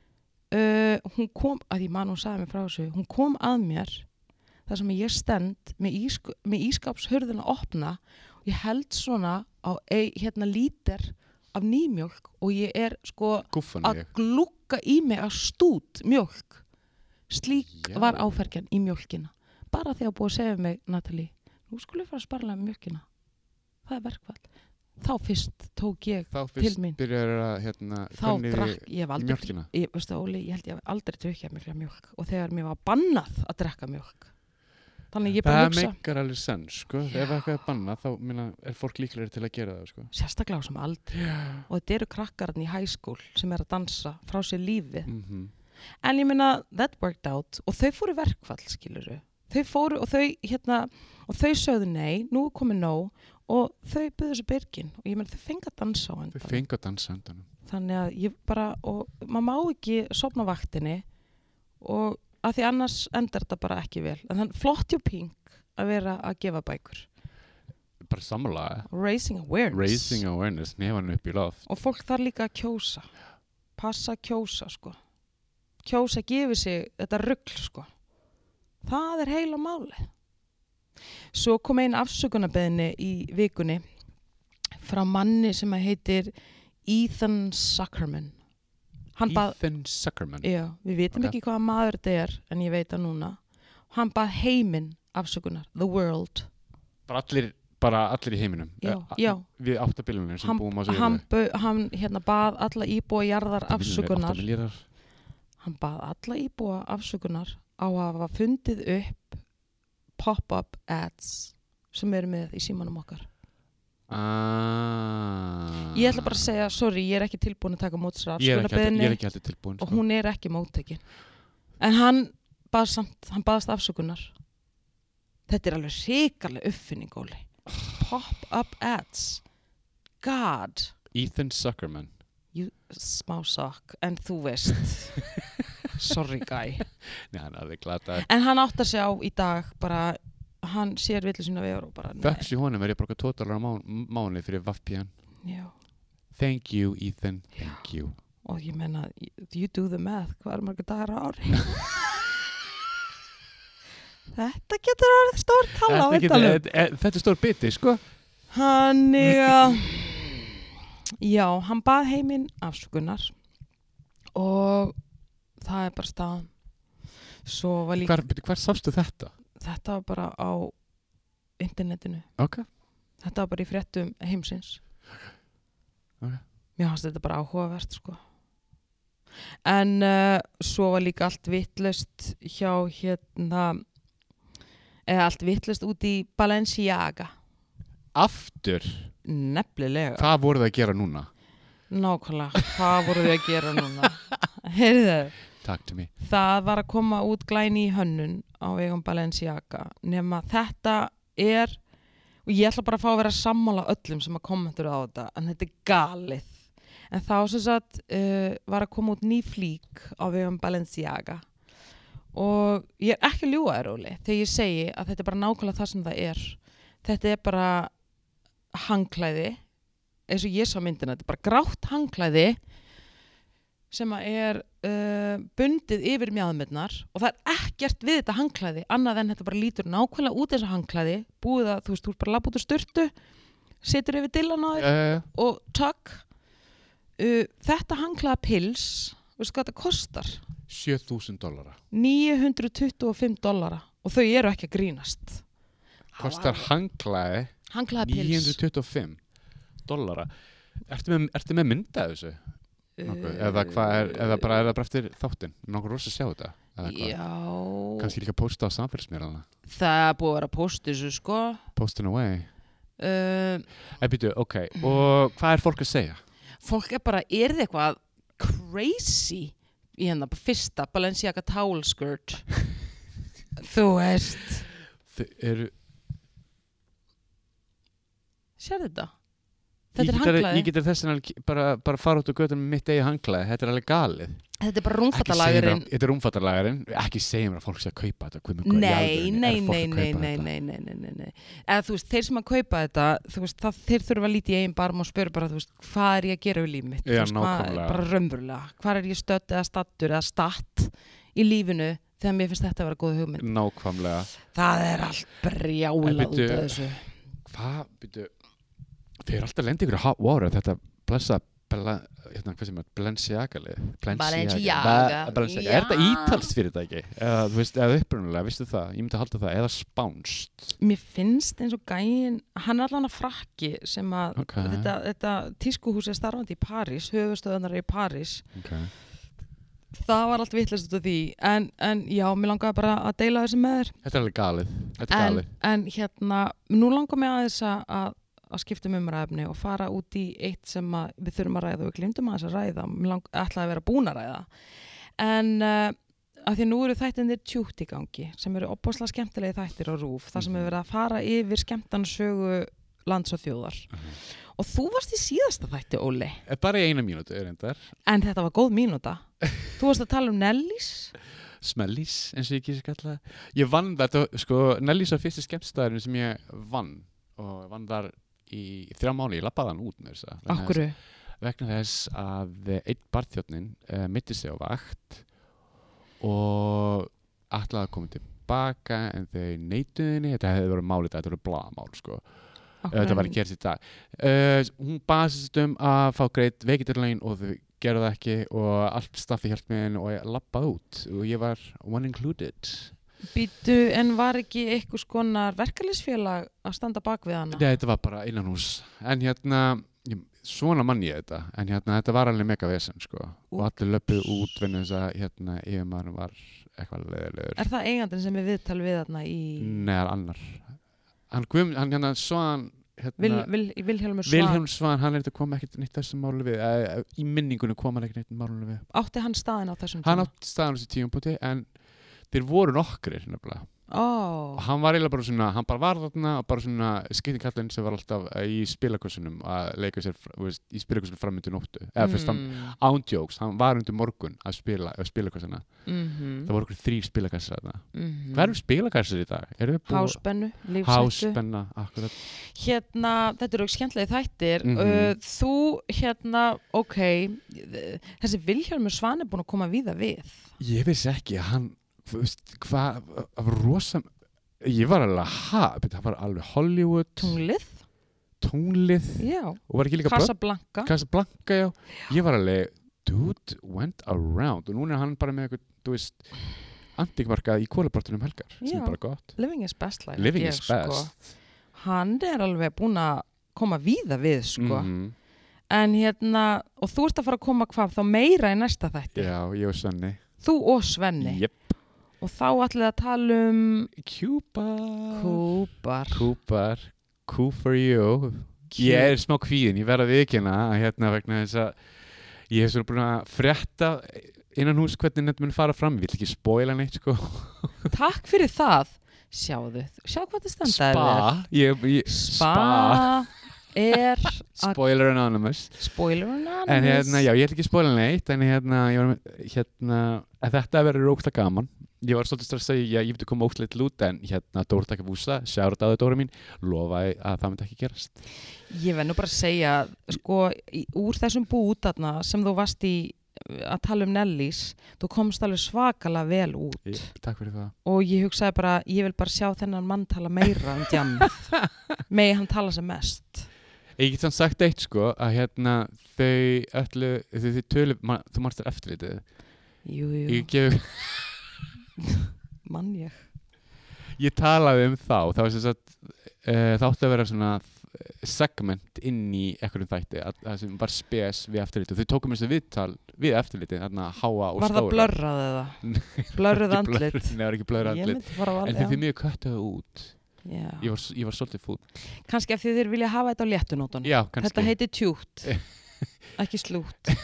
uh, hún kom, að ég man hún sagði mig frá þessu, hún kom að mér þar sem ég stend með, ísk, með ískapshurðina opna og ég held svona á ei, hérna lítir af nýmjólk og ég er sko Gúffan að ég. glugga í mig að stút mjólk. Slík Já. var áfergjan í mjólkina. Bara þegar búið að segja mig, Natalie, nú skulum við fara að sparlega með mjólkina. Það er verkfall. Þá fyrst tók ég Þá til fyrst mín. byrjar að hérna, Þá hvernig drakk, ég hef aldrei, mjólkina. ég, veistu, Óli, ég held ég hef aldrei drukkið mikla mjólk og þegar mér var bannað að drekka mjólk. Þannig ég bara Það hugsa, meikar alveg sens, sko. Já. Ef eitthvað er bannað, þá minna, er fólk líklegri til að gera það, sko. sérstaklega á sem aldrei. Og þetta eru krakkarinn í high school sem er að dansa frá sér lífið. Mm -hmm. En ég meina, that worked out og þau fóru í verkfall, skiluru. Þau fóru og þau, hérna, og þau sögðu nei, nú er komið nóg og þau buðu þessu byrgin og ég meina, þau fengi að dansa á Þau endanum. fengi að dansa endanum. Þannig að ég bara, og maður má ekki sofna á vaktinni og að því annars endar þetta bara ekki vel. En þannig flott hjá Pink að vera að gefa bækur. Bara sammála. Raising awareness. Raising awareness, nefann upp í loft. Og fólk þarf líka að kjósa. Passa að kjósa, sko. Kjósa gefið sig þetta rugl, sko. Það er heila máli. Svo kom einn afsökunarbeðni í vikunni frá manni sem heitir Ethan Zuckerman. Ethan Zuckerman. Já, við vitum okay. ekki hvaða maður þetta er, en ég veit það núna. Hann bað heiminn afsökunar, the world. Bara allir, bara allir í heiminum? Já, uh, já. Við áttabilunum sem hann, búum á sig hann, hann hérna bað alla íbúa jarðar afsökunar. Hann bað alla íbúa afsökunar á að hafa fundið upp pop-up ads sem eru með í símanum okkar. Ah. Ég ætla bara að segja, sorry, ég er ekki tilbúin að taka móts afsökunarbeiðni. Ég er ekki alltaf tilbúin. Og hún er ekki móttekin. En hann bað samt, hann baðast afsökunar. Þetta er alveg hrikaleg uppfinning, Óli. Pop-up ads. God. Ethan Zuckerman. You smá sokk, en þú veist. Sorry, guy. Nei, hann er alveg glata. En hann áttar sig á í dag bara hann sér villu sína vegar og bara Þöks í honum er ég borga tvo dollara á mánuði fyrir V A F P N. Já. Thank you, Ethan. Thank you. Og ég menna, you do the math. Hvað er marga dagar á ári? Þetta getur að vera stór tala á þetta. Þetta er stór biti, sko. Hann, já. Já, hann bað heiminn afsökunar og það er bara staðan. Svo var líka... Hvar, hvar sástu þetta? Þetta var bara á internetinu. Ok. Þetta var bara í fréttum heimsins. Ok. Mér fannst þetta bara áhugavert, sko. En uh, svo var líka allt vitlaust hjá hérna, eða allt vitlaust út í Balenciaga. Aftur? Nefnilega. Hvað voru það að gera núna? Nákvæmlega, hvað voru þau að gera núna? Heyrðu, Talk to me. Það var að koma út glæni í hönnun á vegum Balenciaga, nema þetta er, og ég ætla bara að fá að vera sammála öllum sem að kommentur á þetta, en þetta er galið. En þá sem sagt uh, var að koma út ný flík á vegum Balenciaga og ég er ekki að ljúga þér, Óli, þegar ég segi að þetta er bara nákvæmlega það sem það er. Þetta er bara hangklæði, eins og ég sá myndina, þetta er bara grátt hangklæði sem er uh, bundið yfir mjaðmurnar og það er ekkert við þetta hangklæði annað en þetta bara lítur nákvæmlega út eins og hangklæði, búið að þú veist, þú ert bara að labba út úr sturtu, setur yfir dillan á þér uh. og takk. Uh, þetta hangklæða pils, veistu hvað þetta kostar? sjö þúsund dollara. níu hundruð tuttugu og fimm dollara og þau eru ekki að grínast. Kostar hangklæði níu hundruð tuttugu og fimm dollara. Ertu með, ertu með mynda þessu? Nokkuð, eða hvað er, eða bara er það bara eftir þáttinn, nokkuð rosa að sjá þetta eða hvað, já, kannski líka posta á samfélagsmiðlana. Það er búið að vera að posta þessu, sko. Postin away uh, en býtu, ok, og hvað er fólk að segja? Fólk er bara, er þið eitthvað crazy í hérna, fyrsta Balenciaga towel skirt þú veist þau eru sér þetta? Þetta er hangklæði. Ég getur þess að bara, bara fara út og göta með mitt eigi hangklæði. Þetta er alveg galið. Þetta er bara rúmfattalagerinn. Þetta er rúmfattalagerinn. Ekki segja mér að fólk sé að kaupa þetta. Nei, nei, nei, nei, nei, nei, nei, nei, nei, nei. Eða þú veist, þeir sem að kaupa þetta, þú veist, það, þeir þurfa að líta í eigin barm og spyrja bara, þú veist, hvað er ég að gera við líf mitt? Já, veist, nákvæmlega. Bara raunverulega. Hvað er ég stödd eða stattur eða statt í lífinu þegar mér finnst þetta að vera góð hugmynd? Nákvæmlega. Það er allt brjálað út af þessu. Hvað, byrju, þeir eru alltaf lendið ykkur að wow, þetta blessa bla, hérna, hvað sem er, Balenciaga-lið Balenciaga, Balenciaga. Er þetta ítalskt fyrirtæki? Eða, þú veist, eða upprunalega, vistu það? Ég myndi að halda það, eða spánst. Mér finnst eins og gæin, hann er allan að frakki sem að okay. þetta, þetta tískuhús er starfandi í París, höfustöðunar er í París. Okay. Það var allt vitlaust út af því, en, en já, mér langaði bara að deila þessu með þér. Þetta er alveg galið, þetta er en, galið. En hérna, nú langar mér aðeins að að skipta um umræðefni og fara út í eitt sem við þurfum að ræða og við glimtum að þess að ræða, mér lang, ætlaði að vera búin að ræða en uh, að því nú eru þættinir tjútt í gangi sem eru opbáslega skemmtilegi þættir á RÚV þar sem er verið að fara yfir skemmtansögu lands og þjóðar uh-huh. og þú varst í síðasta þætti, Óli bara í eina mínútu, er endar en þetta var góð mínúta þú varst að tala um Nellís Smellís, eins og ég kýrsi kalla ég vann þetta, sko, Nellís var fyrsti skemmtstæðurinn sem ég vann og vann þar í þrjá mánuði, ég lappaði hann út með þess að vegna þess að einn barþjónninn uh, mitti sig á vakt og ætlaði að koma tilbaka en þau neituðinni, þetta hefði verið málið þetta hefði verið blaðmál sko. þetta var að gera sér í dag uh, hún baðist um að fá greitt veikindurlaun og þau gerði það ekki og allt staffi hjálp mig inn og ég labbaði út og ég var one included. Býtu, en var ekki eitthvað skonar verkalýsfélag að standa bak við hana? Nei, þetta var bara innan hús. En hérna, svona mann ég þetta, en hérna, þetta var alveg mega vesen, sko. Út. Og allir löpuð út venni þess að, hérna, yfirmaðurinn var eitthvað leiðilegur. Er það eigandinn sem er viðtal við þarna í... Nei, annar. Hann, guðum, hann hérna, Svan... Hérna, Vil, vil, Vilhjálmur Svan Vilhjálmur Svan, hann er þetta kom ekkert neitt þessum málu við e, í minningunum kom hann ekkert neitt málu við átti hann staðinn á þessum tíma? Hann átti staðinn á þessum tímapunkti en þeir voru nokkrir nefnilega oh. og hann var eiginlega bara svona hann bara var þarna og bara svona skiptingkallinn sem var alltaf í spilakossunum að leika sér veist, í spilakossunum fram undir nóttu eða fyrst hann mm. ándjóks, hann var undir morgun að spila á spilakossuna mm-hmm. það voru okkur þrír spilakassar þarna mm-hmm. hvað eru spilakassar í dag? Háspennu, lífsættu Háspenna, akkurat Hérna, þetta eru skemmtilegi þættir mm-hmm. uh, þú, hérna, ok þessi Vilhjálmur Svan er búin að koma víða við ég vissi ekki, hann hvað, rosa ég var alveg, ha, það var alveg Hollywood Tunglið Tunglið já. Og var ekki líka Casablanca Casablanca, já ég var alveg, dude went around og núna er hann bara með eitthvað, þú veist antikmarkað í kólabortunum helgar sem já. Er bara gott living is best like living ég, is best sko. Hann er alveg búin að koma víða við sko mm-hmm. en hérna, og þú ert að fara að koma hvað þá meira í næsta þætti já, ég og Svenni þú og Svenni yep. og þá ætlum við að tala um Kúpar Kúpar Kúpar, Kú for you Kú. Ég er smá kvíðin, ég verð að viðkynna hérna vegna þess að ég hef svona búin að frétta innan hús hvernig þetta mun fara fram, ég vil ekki spoila neitt sko takk fyrir það sjáðu, sjá hvað það stendaði Spa ég, ég, Spa, Spa er Spoiler anonymous Spoiler anonymous en hérna, já, ég ætla ekki að spoila neitt en hérna, ég var með, hérna að þetta verður ógeðslega gaman ég var svolítið stressað, ég, ég myndi koma ógeðslega til út en hérna, Dóra Takabúsa, sjáur þetta Dóra mín lofaði að það myndi ekki gerast ég verð nú bara að segja sko, í, úr þessum bút þarna sem þú varst í að tala um Nellís þú komst alveg svakalega vel út ég, takk fyrir það og ég hugsaði bara, ég vil bara sjá þennan mann tala meira um djammið megi hann tala sem mest ég get sann sagt eitt sko að hérna þau öllu, þau, þau tölu man, þú mannst þér eftirlitið jú, jú. ég gef mann ég ég talaði um þá það var sem sagt uh, það átti að vera svona segment inn í einhverjum þætti að það sem var spes við eftirlitið þau tókum eins og viðtal við eftirlitið þarna háa og var stóra það blörrað eða? blörruð andlit nei, það var ekki blörruð andlit en þau fyrir mjög köttuðu út já. Ég var, ég var svolítið fúll kannski af því þeir vilja hafa þetta á léttunótunum já, kannski þetta heitir tjút ekki slút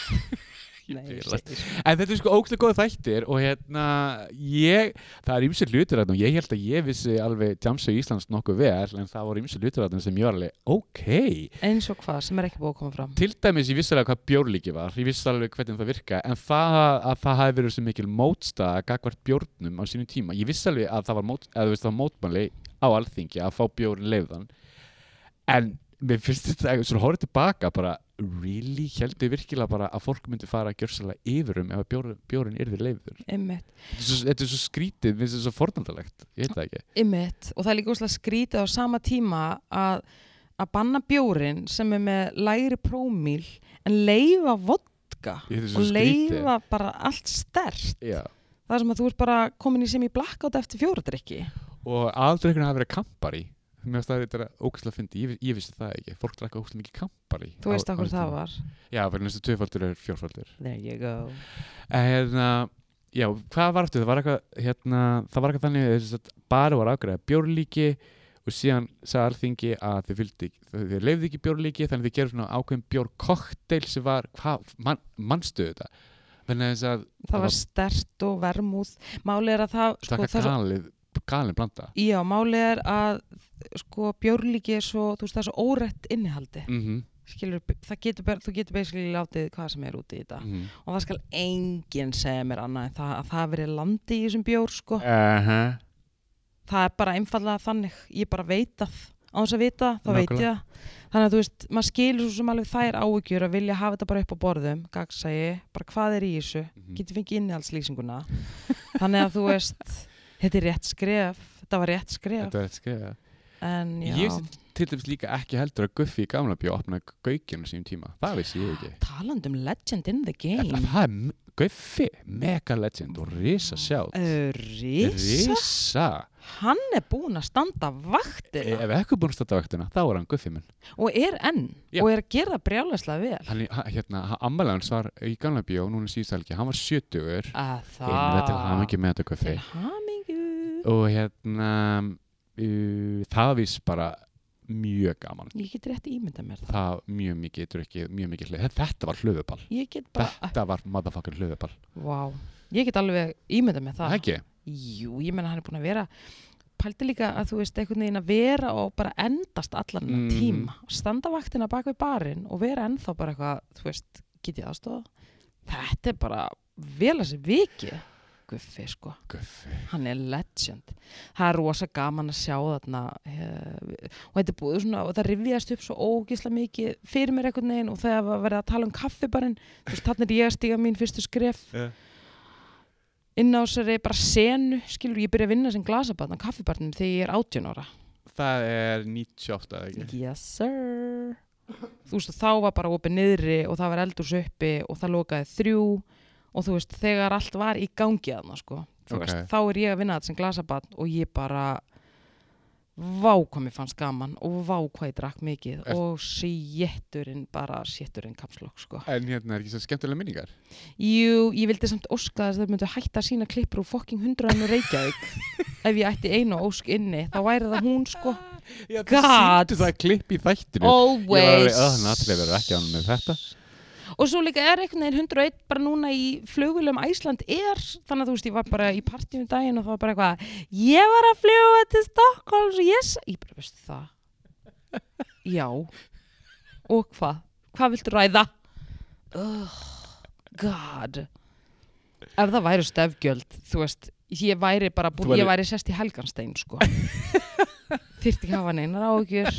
Nei, en þetta er sko ógeðslega góða þættir og hérna ég það er ýmsir hlutir þarna og ég held að ég vissi alveg Jamsög Íslands nokkuð vel en það voru ýmsir hlutir þarna sem ég var alveg ok eins og hvað sem er ekki búið að koma fram til dæmis ég vissi alveg hvað bjórlíki var ég vissi alveg hvernig það virka en það að það hafi verið svo mikil mótstaða gagnvart bjórnum á sínum tíma ég vissi alveg að það var, mót, að, veist, það var mótmæli á Alþingi að fá bjórin leyfðan en mér finnst þetta svona horfið tilbaka bara really heldur virkilega bara að fólk myndi fara að gjörsalega yfir um ef bjórin, bjórin yrði leyfður þetta, þetta er svo skrítið, mér finnst þetta svo fornaldalegt ég veit það ekki Einmitt. Og það er líka úrslega skrítið á sama tíma að, að banna bjórin sem er með lægri prómíl en leyfa vodka og leyfa bara allt sterkt Já. það sem að þú ert bara komin í sem í blackout eftir fjóradrykki og aldrei einhvern hafi verið Campari mér finnst það þetta ógeðslega fyndi ég, ég vissi það ekki, fólk drakka ógeðslega mikið Campari þú veist okkur það var já, fyrir næstu tvöfaldur er fjórfaldur there you go en hérna, já, hvað var aftur það var eitthvað, hérna, það var eitthvað þannig að bara var afgræða bjórlíki og síðan sagði Alþingi að þau vildi þau leyfðu ekki bjórlíki þannig þau gerðu svona ákveðin bjórkokteil sem var, hvað, man, manstu þetta þannig að það var, var sterkt og vermúð máli er að það sko, það galið galin blanda já, máli er að sko bjórlíki er svo, þú veist það er svo órætt innihaldi mm-hmm. skilur, það getur bara, þú getur basically látið hvað sem er úti í þetta mm-hmm. og það skal enginn segja mér annað en það, að það verið landi í þessum bjór sko uh-huh. það er bara einfallega þannig ég bara veit að, á þess að vita þá veit ég það, þannig að þú veist maður skilur svo sem alveg þær áhyggjur að vilja hafa þetta bara upp á borðum, gagnsæi bara hvað er í þessu, mm-hmm. getur fengið innihaldslýsinguna þannig að þú veist þetta er rétt skref, þetta var rétt skref þetta var rétt skref en já ég til dæmis líka ekki heldur að Guffi í Gamla bíó opnaði Gaukinn á sínum tíma. Það vissi ég ekki. Talandi um legend in the game. Það, það er Guffi, mega legend og risa sjátt. Uh, risa? Risa. Hann er búinn að standa vaktina. Ef ekki búinn að standa vaktina, þá er hann Guffi minn. Og er enn. Já. Og er að gera brjálæslega vel. Hann, hérna, afmælið hans var í Gamla bíó, núna síðustu helgi. Hann var sjötugur. Að það. Einnig til hamingju með þetta Guffi. Til hamingju. Og hérna, uh, það vís bara mjög gaman. Ég get rétt ímynda mér það. Það mjög mikið, ekki, mjög mikið hlið. Þetta var hlöðuball. Ég get bara... Þetta var motherfucker hlöðuball. Vá. Wow. Ég get alveg ímynda mér það. Ekki? Jú, ég menna hann er búinn að vera... Pældi líka að þú veist einhvern veginn að vera og bara endast allan mm. tíma. Standa vaktina bak við barinn og vera ennþá bara eitthvað, þú veist, get ég aðstofa? Þetta er bara vel að sér vikið. Guffi, sko. Guffi. Hann er legend. Það er rosa gaman að sjá þarna uh, og þetta er búið svona og það rifjast upp svo ógeðslega mikið fyrir mér einhvern veginn og þegar var verið að tala um kaffibarinn, þú veist, þarna er ég að stíga mín fyrstu skref yeah. inn á þessari bara senu, skilur, ég byrja að vinna sem glasabarn á kaffibarnum þegar ég er átján ára. Það er níutíu og átta, eða ekki? Yes, sir. Þú veist, þá var bara opið niðri og það var eldhús uppi og það lokaði þrjú og þú veist, þegar allt var í gangi þarna, sko, þú okay. veist, þá er ég að vinna þetta sem glasabarn og ég bara vá hvað mér fannst gaman og vá hvað ég drakk mikið er... og sétturinn, bara sétturinn kapslokk, sko. En hérna er ekki svo skemmtilega minningar? Jú, ég vildi samt óska þess að þeir myndu hætta að sína klippur úr fucking hundraðinu Reykjavík ef ég ætti einu ósk inni, þá væri það hún, sko. Já, þú sýndu það klipp í þættinu. Always. Ég var alveg, öð, náttúrulega verður ekki ánum með þetta. Og svo líka er einhvern veginn hundrað og einn bara núna í flugvélum Æsland er, þannig að þú veist, ég var bara í partíum daginn og það var bara eitthvað, ég var að fljúga til Stockholm og yes, ég bara, veistu það? Já. Og hvað? Hvað viltu ræða? Oh, God. Ef það væri stefgjöld, þú veist, ég væri bara búin, væri... ég væri sest í Helganstein, sko. Þyrfti ekki hafa neinar áhugjur.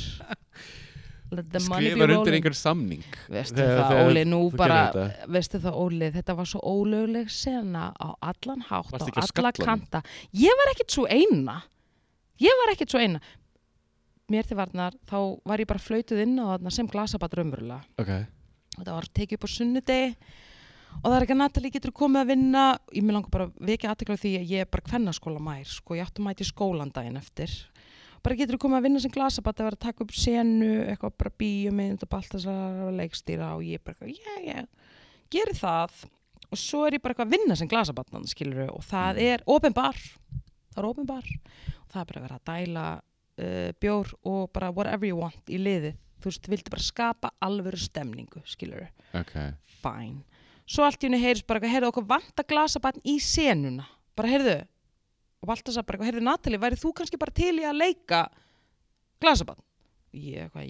Skrifar undir einhver samning. Veistu það, það Óli, nú bara veistu það, Óli, þetta var svo ólögleg sena á allan hátt á alla kanta. Ég var ekkert svo eina ég var ekkert svo eina mér til varnar, þá var ég bara flautuð inn á þarna sem glasabarn raunverulega okay. og það var tekið upp á sunnudegi og það er ekki að Natalie getur komið að vinna ég með langar bara vekja athygli á því að ég er bara kvennaskóla mær, sko, ég átti að mæta í skólan daginn eftir bara getur þú komið að vinna sem glasabarn að vera að taka upp senu, eitthvað bara bíómynd og Baltasar leikstýra og ég bara, já, já, geri það og svo er ég bara eitthvað að vinna sem glasabarn, skilur og það er opin bar, það er opin bar og það er bara að vera að dæla uh, bjór og bara whatever you want í liðið, þú veist, vildi bara skapa alvöru stemningu, skilur okay. Fine, svo allt í henni heyrðis bara, heyrðu okkur vanta glasabarn í senuna, bara heyrðu og Baltasar bara, heyrðu Natalie, væri þú kannski bara til í að leika glasabarn? Ég eitthvað,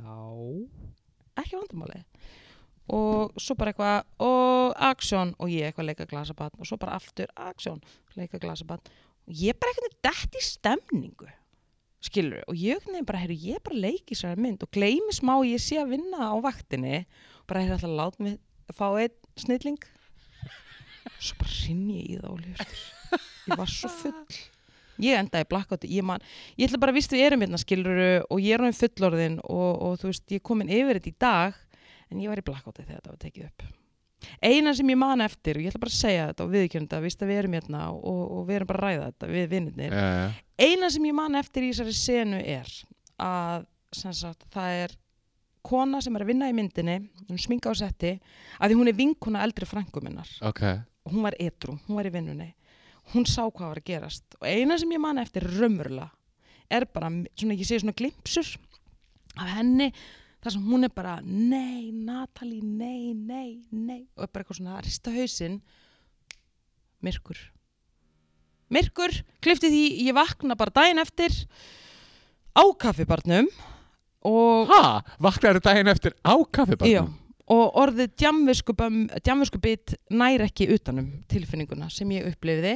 já, ekki vandamáli. Og svo bara eitthvað, og aksjón, og ég eitthvað leika glasabarn, og svo bara aftur, aksjón, leika glasabarn. Og ég bara eitthvað dætt í stemningu, skilur, og ég nefnir bara, heyrðu, ég bara leiki sér mynd, og gleymi smá ég sé að vinna á vaktinni, og bara heyrðu alltaf lát mig fá einn snilling. Svo bara rinni ég í það, Óli, veistur. Ég var svo full ég endaði blackouti ég, ég ætla bara að víst við erum hérna skiluru og ég er náttúrulega fullorðin og, og þú veist ég er komin yfir þetta í dag en ég var í blackouti þegar þetta var tekið upp eina sem ég man eftir og ég ætla bara að segja þetta og viðurkenna víst að við erum hérna og, og við erum bara að ræða þetta við vinnirnir ja, ja. Eina sem ég man eftir í þessari senu er að sem sagt, það er kona sem er að vinna í myndinni hún sminka á setti að því hún er vinkona eldri frænku minnar okay. og hún var edrú, hún var í vinnunni hún sá hvað var að gerast og eina sem ég man eftir raunverulega er bara, svona, ég sé svona glimpsur af henni þar sem hún er bara, nei, Natalie, nei, nei, nei og er bara eitthvað svona að rista hausinn myrkur myrkur, kliftið því ég vakna bara daginn eftir á kaffibarnum og ha, vaknaðu daginn eftir á kaffibarnum? Já, og orðið djamverskubit nær ekki utanum tilfinninguna sem ég upplifði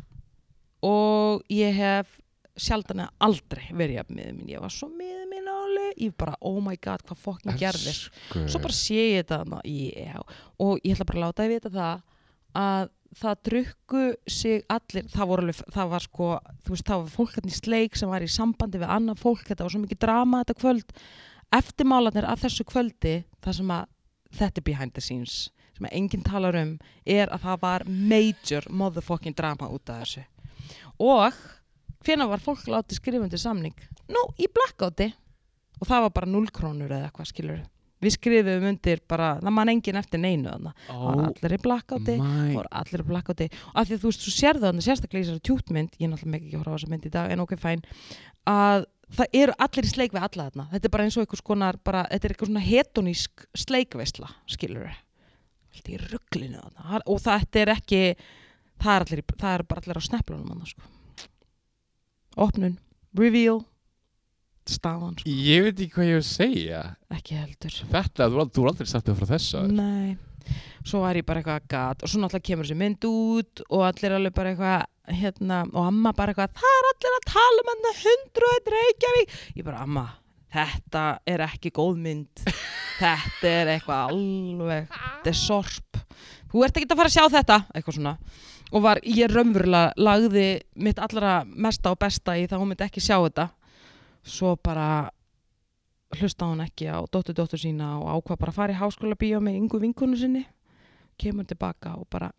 og ég hef sjaldan eða aldrei verið jafn miður mín. Ég var svo miður mín áli, ég bara, oh my god, hvað fokkin gerðist. Svo bara sé ég þetta, yeah. Og ég ætla bara að láta þið vita það að það drukku sig allir, það voru alveg, það var sko, þú veist, það var fólk hérna í sleik sem var í sambandi við annað fólk, þetta var svo mikið drama þetta kvöld, eftirmálarnir af þessu kvöldi, það sem að þetta er behind the scenes, sem að enginn talar um, er að það var major motherfucking drama út af þessu. Og hvenær var fólk látið skrifandi samning? Nú, í blackouti. Og það var bara núll krónur eða eitthvað, skilur. Við skrifum undir bara, það man enginn eftir neinu þarna. Það var allir í blackouti, það var allir í blackouti. Og af því að þú veist, þú sérðu þarna, sérstaklega í þessari tjúttmynd, ég er náttúrulega mikið ekki að horfa á þessa mynd í dag, en ok, fæn, að það eru allir í sleik við alla þarna. Þetta er bara eins og einhvers konar, bara, þetta er eitthvað svona hedonísk sleikveisla, skilur. Allt í ruglinu þarna. Og þetta er ekki, það er, allir, það er bara allir á sneplunum þarna, sko. Opnun, reveal, staðan, sko. Ég veit ekki hvað ég vil segja. Ekki heldur. Þetta, þú er aldrei sagt þau frá þessu. Nei. Svo var ég bara eitthvað gat og svo náttúrulega kemur þessi mynd út og allir alveg bara eitthvað, hérna, og amma bara eitthvað, það er allir að tala um þetta hundrað og einn Reykjavík. Ég bara, amma, þetta er ekki góð mynd. Þetta er eitthvað alveg, þetta er sorp. Þú ert ekki að fara að sjá þetta, eitthvað svona. Og var, ég raunverulega lagði mitt allra mesta og besta í það hún myndi ekki sjá þetta. Svo bara hlusta hún ekki á dóttur dóttur sína og ákvað bara að fara í háskóla bíó með Ingu vinkonu sinni, kemur tilbaka og bara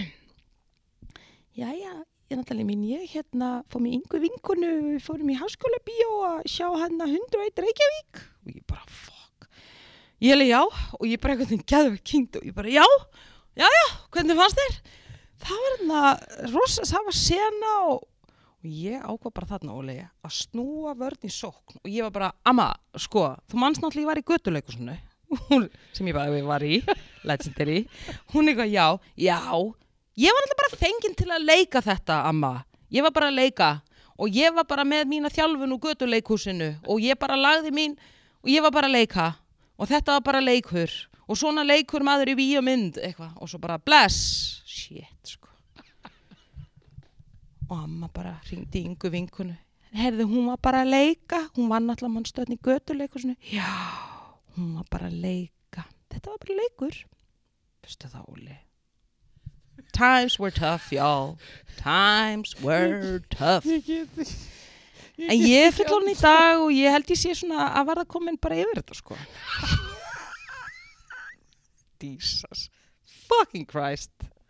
jæja, ég náttúrulega mín, ég hérna fór með Ingu vinkonu, við fórum í háskóla bíó að sjá hérna hundrað og einn Reykjavík og ég bara fuck ég hefði já og ég bara eitthvað geðveikt kynnt og ég bara já, já já, hvernig fannst þér? Það var hérna rosa, það var sena og og ég ákvað bara þarna ólega að snúa vörn í sókn og ég var bara, amma, sko, þú manst náttúrulega ég var í götuleikusinu sem ég bara var í, legendary hún eitthvað, já, já ég var náttúrulega bara fenginn til að leika þetta, amma, ég var bara að leika og ég var bara með mína þjálfun úr götuleikusinu og ég bara lagði mín og ég var bara að leika og þetta var bara leikur og svona leikur maður í bíómynd eitthvað og svo bara bless, shit, sko og amma bara hringdi Ingu vinkunu heyrðu, hún var bara að leika hún var náttúrulega mannstöðn í götuleikusinu já, hún var bara að leika þetta var bara leikur veistu það, Óli times were tough, y'all times were tough Ég get ekki ég en ég er fullorðin í dag og ég held ég sé svona að verða komin bara yfir þetta, sko Jesus fucking Christ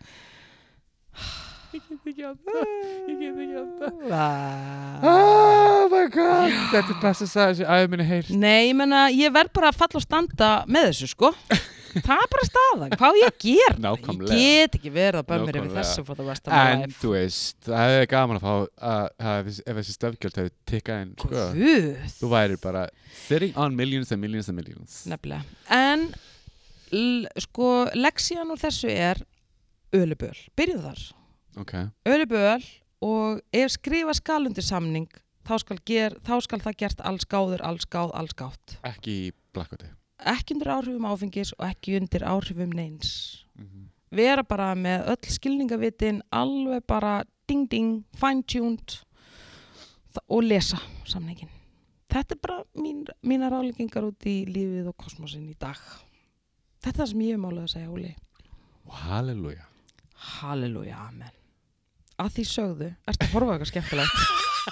Ég get ekki á það. Ég get ekki á það. Oh my god. Þetta er best að sagja þessi æði minni heyrt. Nei, ég menna, ég verð bara að falla og standa með þessu, sko. Það er bara staðan. Hvað á ég að gera? Nákvæmlega. Ég get ekki verið að bömmir yfir þessu for the rest of my En life. þú veist, það hefði gaman að fá að, að ef þessi stöfgjöld hefði tikkað inn, sko. Guð. Þú væri bara sitting on millions and millions and millions. Nefnilega. En, l- sko, leksían úr þessu er öluböl. Byrjuð þar. Okay. Öluböl og ef skrifa skal undir samning þá skal, ger, þá skal það gert alls gáður, alls gáð, alls gátt. Ekki í blackouti. Ekki undir áhrifum áfengis og ekki undir áhrifum neins. Mm-hmm. Vera bara með öll skilningavitin alveg bara ding ding, fine tuned og lesa samningin. Þetta er bara mín, mína ráðleggingar út í lífið og kosmosin í dag. Þetta er það sem ég hef málað að segja, Óli. Halleluja. Halleluja, amen. Að því sögðu, ertu að horfa eitthvað skemmtilegt?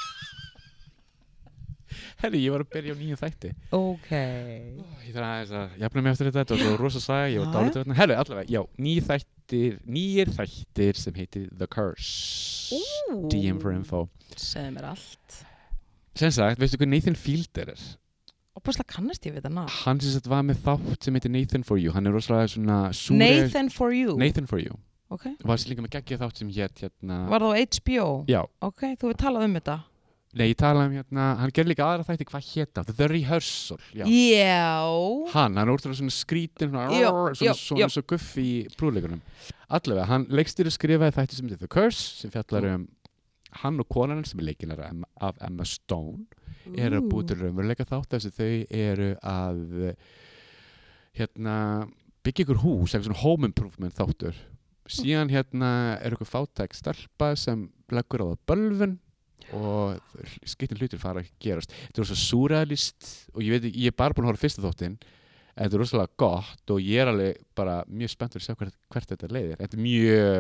Herri, ég var að byrja á nýju þætti. Ok. Oh, ég þarf aðeins að jafna mig eftir þetta, þetta var svo rosa saga, ég var Já, dálítið þarna. Herri, allavega, já, nýju þættir, nýjir þættir sem heitir The Curse. Ú. D M for info. Segðu mér allt. Sem sagt, veistu hvað Nathan Fielder er? Og bara kannast ég við það ná. Hann sem sagt var með þátt sem heitir Nathan for you. Hann er rosalega svona súre... Nathan for you. Nathan for you. Ok. Var sér líka með geggjað þátt sem hét hérna... Var það á H B O? Já. Ok, þú hefur talað um þetta. Nei, ég talaði um hérna, hann gerði líka aðra þætti, hvað hét það? The Rehearsal, já. Já. Hann, hann er úrstæðlega svona skrítin, svona, Já, svona, já, svona, já. svona guff í prúðleikunum. Allavega, hann leikstýri skrifaði þætti sem heitir The Curse, sem fjallar um hann og konan sem er leikinar af Emma Stone, eru að búið til raunveruleika þátt, þess að þau eru að hérna, byggja ykkur hús, eitthvað svona home improvement þáttur. Síðan hérna er ykkur fátæk stelpa sem leggur á það bölvun og skiptir hlutir fara að gerast. Þetta er svo súrrealist og ég veit ekki, ég er bara búin að horfa fyrsta þáttinn en þetta er rosalega gott og ég er alveg bara mjög spenntur að sjá hvert, hvert þetta leiðir. Þetta er mjög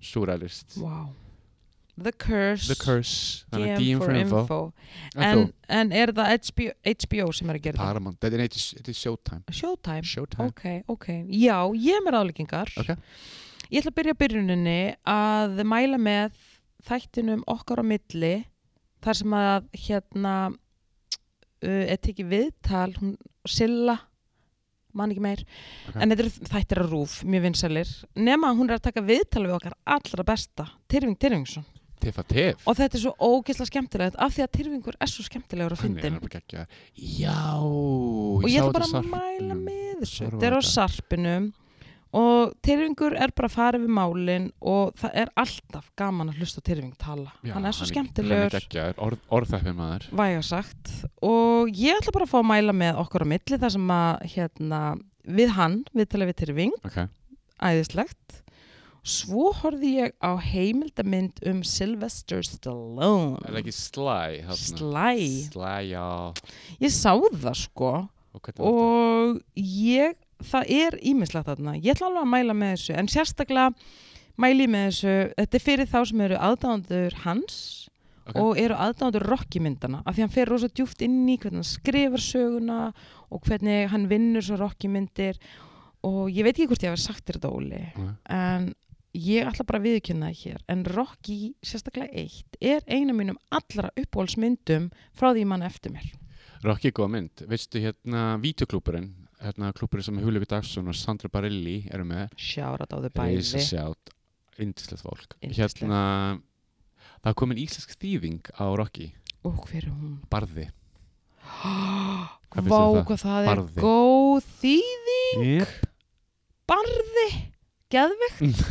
Surrealist. Wow. The Curse. The Curse. G M, G M for, for Info. info. En, en er það H B O, H B O sem er að gera Paramount. það? Paramount. Þetta er Showtime. Showtime? Showtime. Ok, ok. Já, ég er með ráðleggingar. Ok. Ég ætla að byrja byrjuninni að mæla með þættinum Okkar á milli þar sem að hérna uh, er tekið viðtal hún Silla man ekki meir, okay. En þetta er þættir að rúf, mjög vinsælir, nema að hún er að taka viðtal við okkar allra besta Tyrfing Tyrfingsson. Tiff að tiff. Og þetta er svo ógeðslega skemmtilegt af því að Tyrfingur er svo skemmtilegur að fyndin. Já. Og ég ætla bara að mæla með þessu. Þetta er á Sarpinum og Tyrfingur er bara að fara við málin og það er alltaf gaman að hlusta Tyrfing tala. Já, hann er svo skemmtilegur. Hann er geggjaður, orð, orðþæppin maður. Væga sagt. Og ég ætla bara að fá að mæla með Okkar á milli þar sem að hérna, við hann, við tala við Tyrfing. Okay. Æðislegt. Svo horfði ég á heimildamynd um Sylvester Stallone. Er það ekki Sly? Hérna. Sly. Sly, já. Ég sá það sko og, og ég, það er ýmislegt þarna. Ég ætla alveg að mæla með þessu en sérstaklega mæli með þessu, þetta er fyrir þá sem eru aðdáendur hans okay. Og eru aðdáendur Rocky myndana af því hann fer rosa djúpt inn í hvernig hann skrifar söguna og hvernig hann vinnur svo Rocky myndir og ég veit ekki hvort ég hafi sagt þér þetta Óli mm. en ég ætla bara að viðurkenna það hér en Rocky, sérstaklega eitt er einu mínum allra uppáhaldsmyndum frá því mann eftir mér. Rocky er góð mynd. Veistu hérna Vídeoklúbburinn, hérna klúbburinn sem Húlevi Dagsson og Sandra Bareilles eru með. Sjárat á þau bæði. Reisa sjátt, yndislegt fólk. Yndislegt. Hérna, það er komin íslensk þýðing á Rocky. Og hver er hún? Barði. Vá, hvað það er Barði. Góð þýðing. Yep. Barði. Geðveikt.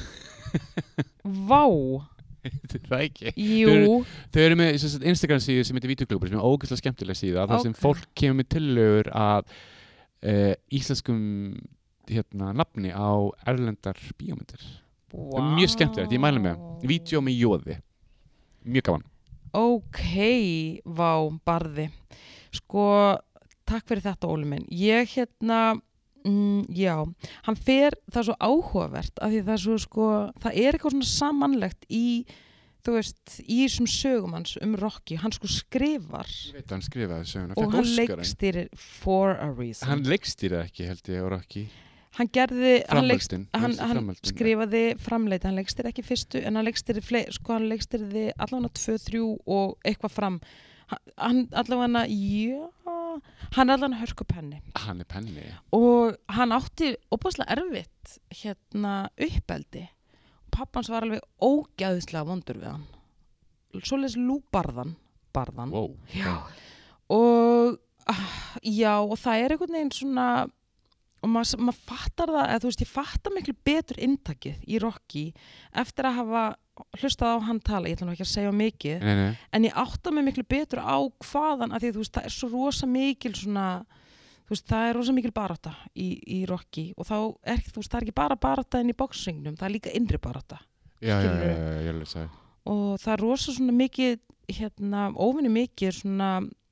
Vá. Það er ekki. Jú. Þau eru með Instagram síðu sem heitir Vídeoklúbbur sem er ógeðslega skemmtileg síða. Það okay. sem fólk kemur með tillögur að uh, íslenskum hérna, nafni á erlendar bíómyndir. Wow. Mjög skemmtilegt, ég mæla með. Vídeó með jóði. Mjög gaman. Ok, vá, Barði. Sko, takk fyrir þetta Óli minn. Ég hérna... Mm, já, hann fer, það er svo áhugavert af því það er svo sko, það er eitthvað svona samanlegt í, þú veist, í þessum sögum hans um Rocky, hann sko skrifar ég veit hann skrifaði söguna og hann leikstýrir for a reason hann leikstýrði ekki held ég á Rocky hann gerði, hann, leikst, hann, hann framhaldin, skrifaði framleiti, hann leikstýrði ekki fyrstu en hann leikstýrði fleiri, sko hann leikstýrði allavega tvö, þrjú og eitthvað fram hann allavega, já hann er allavega hörkupenni hann er penni og hann átti óbúslega erfitt hérna uppeldi pappans var alveg ógæðislega vondur við hann svoleiðis lúbarðan barðan wow. já. og já og það er einhvern veginn svona og maður mað fattar það eða þú veist ég fattar miklu betur inntakið í Rocky eftir að hafa hlustað á hann tala, ég ætla nú ekki að segja mikið nei, nei. En ég átta mig miklu betur á hvaðan af því að þú veist það er svo rosa mikil svona, þú veist það er rosa mikil barátta í, í Rocky og þá er þú veist það er ekki bara barátta inn í boxingnum, það er líka innri barátta já, já, já, já, ég vil segja og það er rosa svona mikið hérna, óvinni mikið svona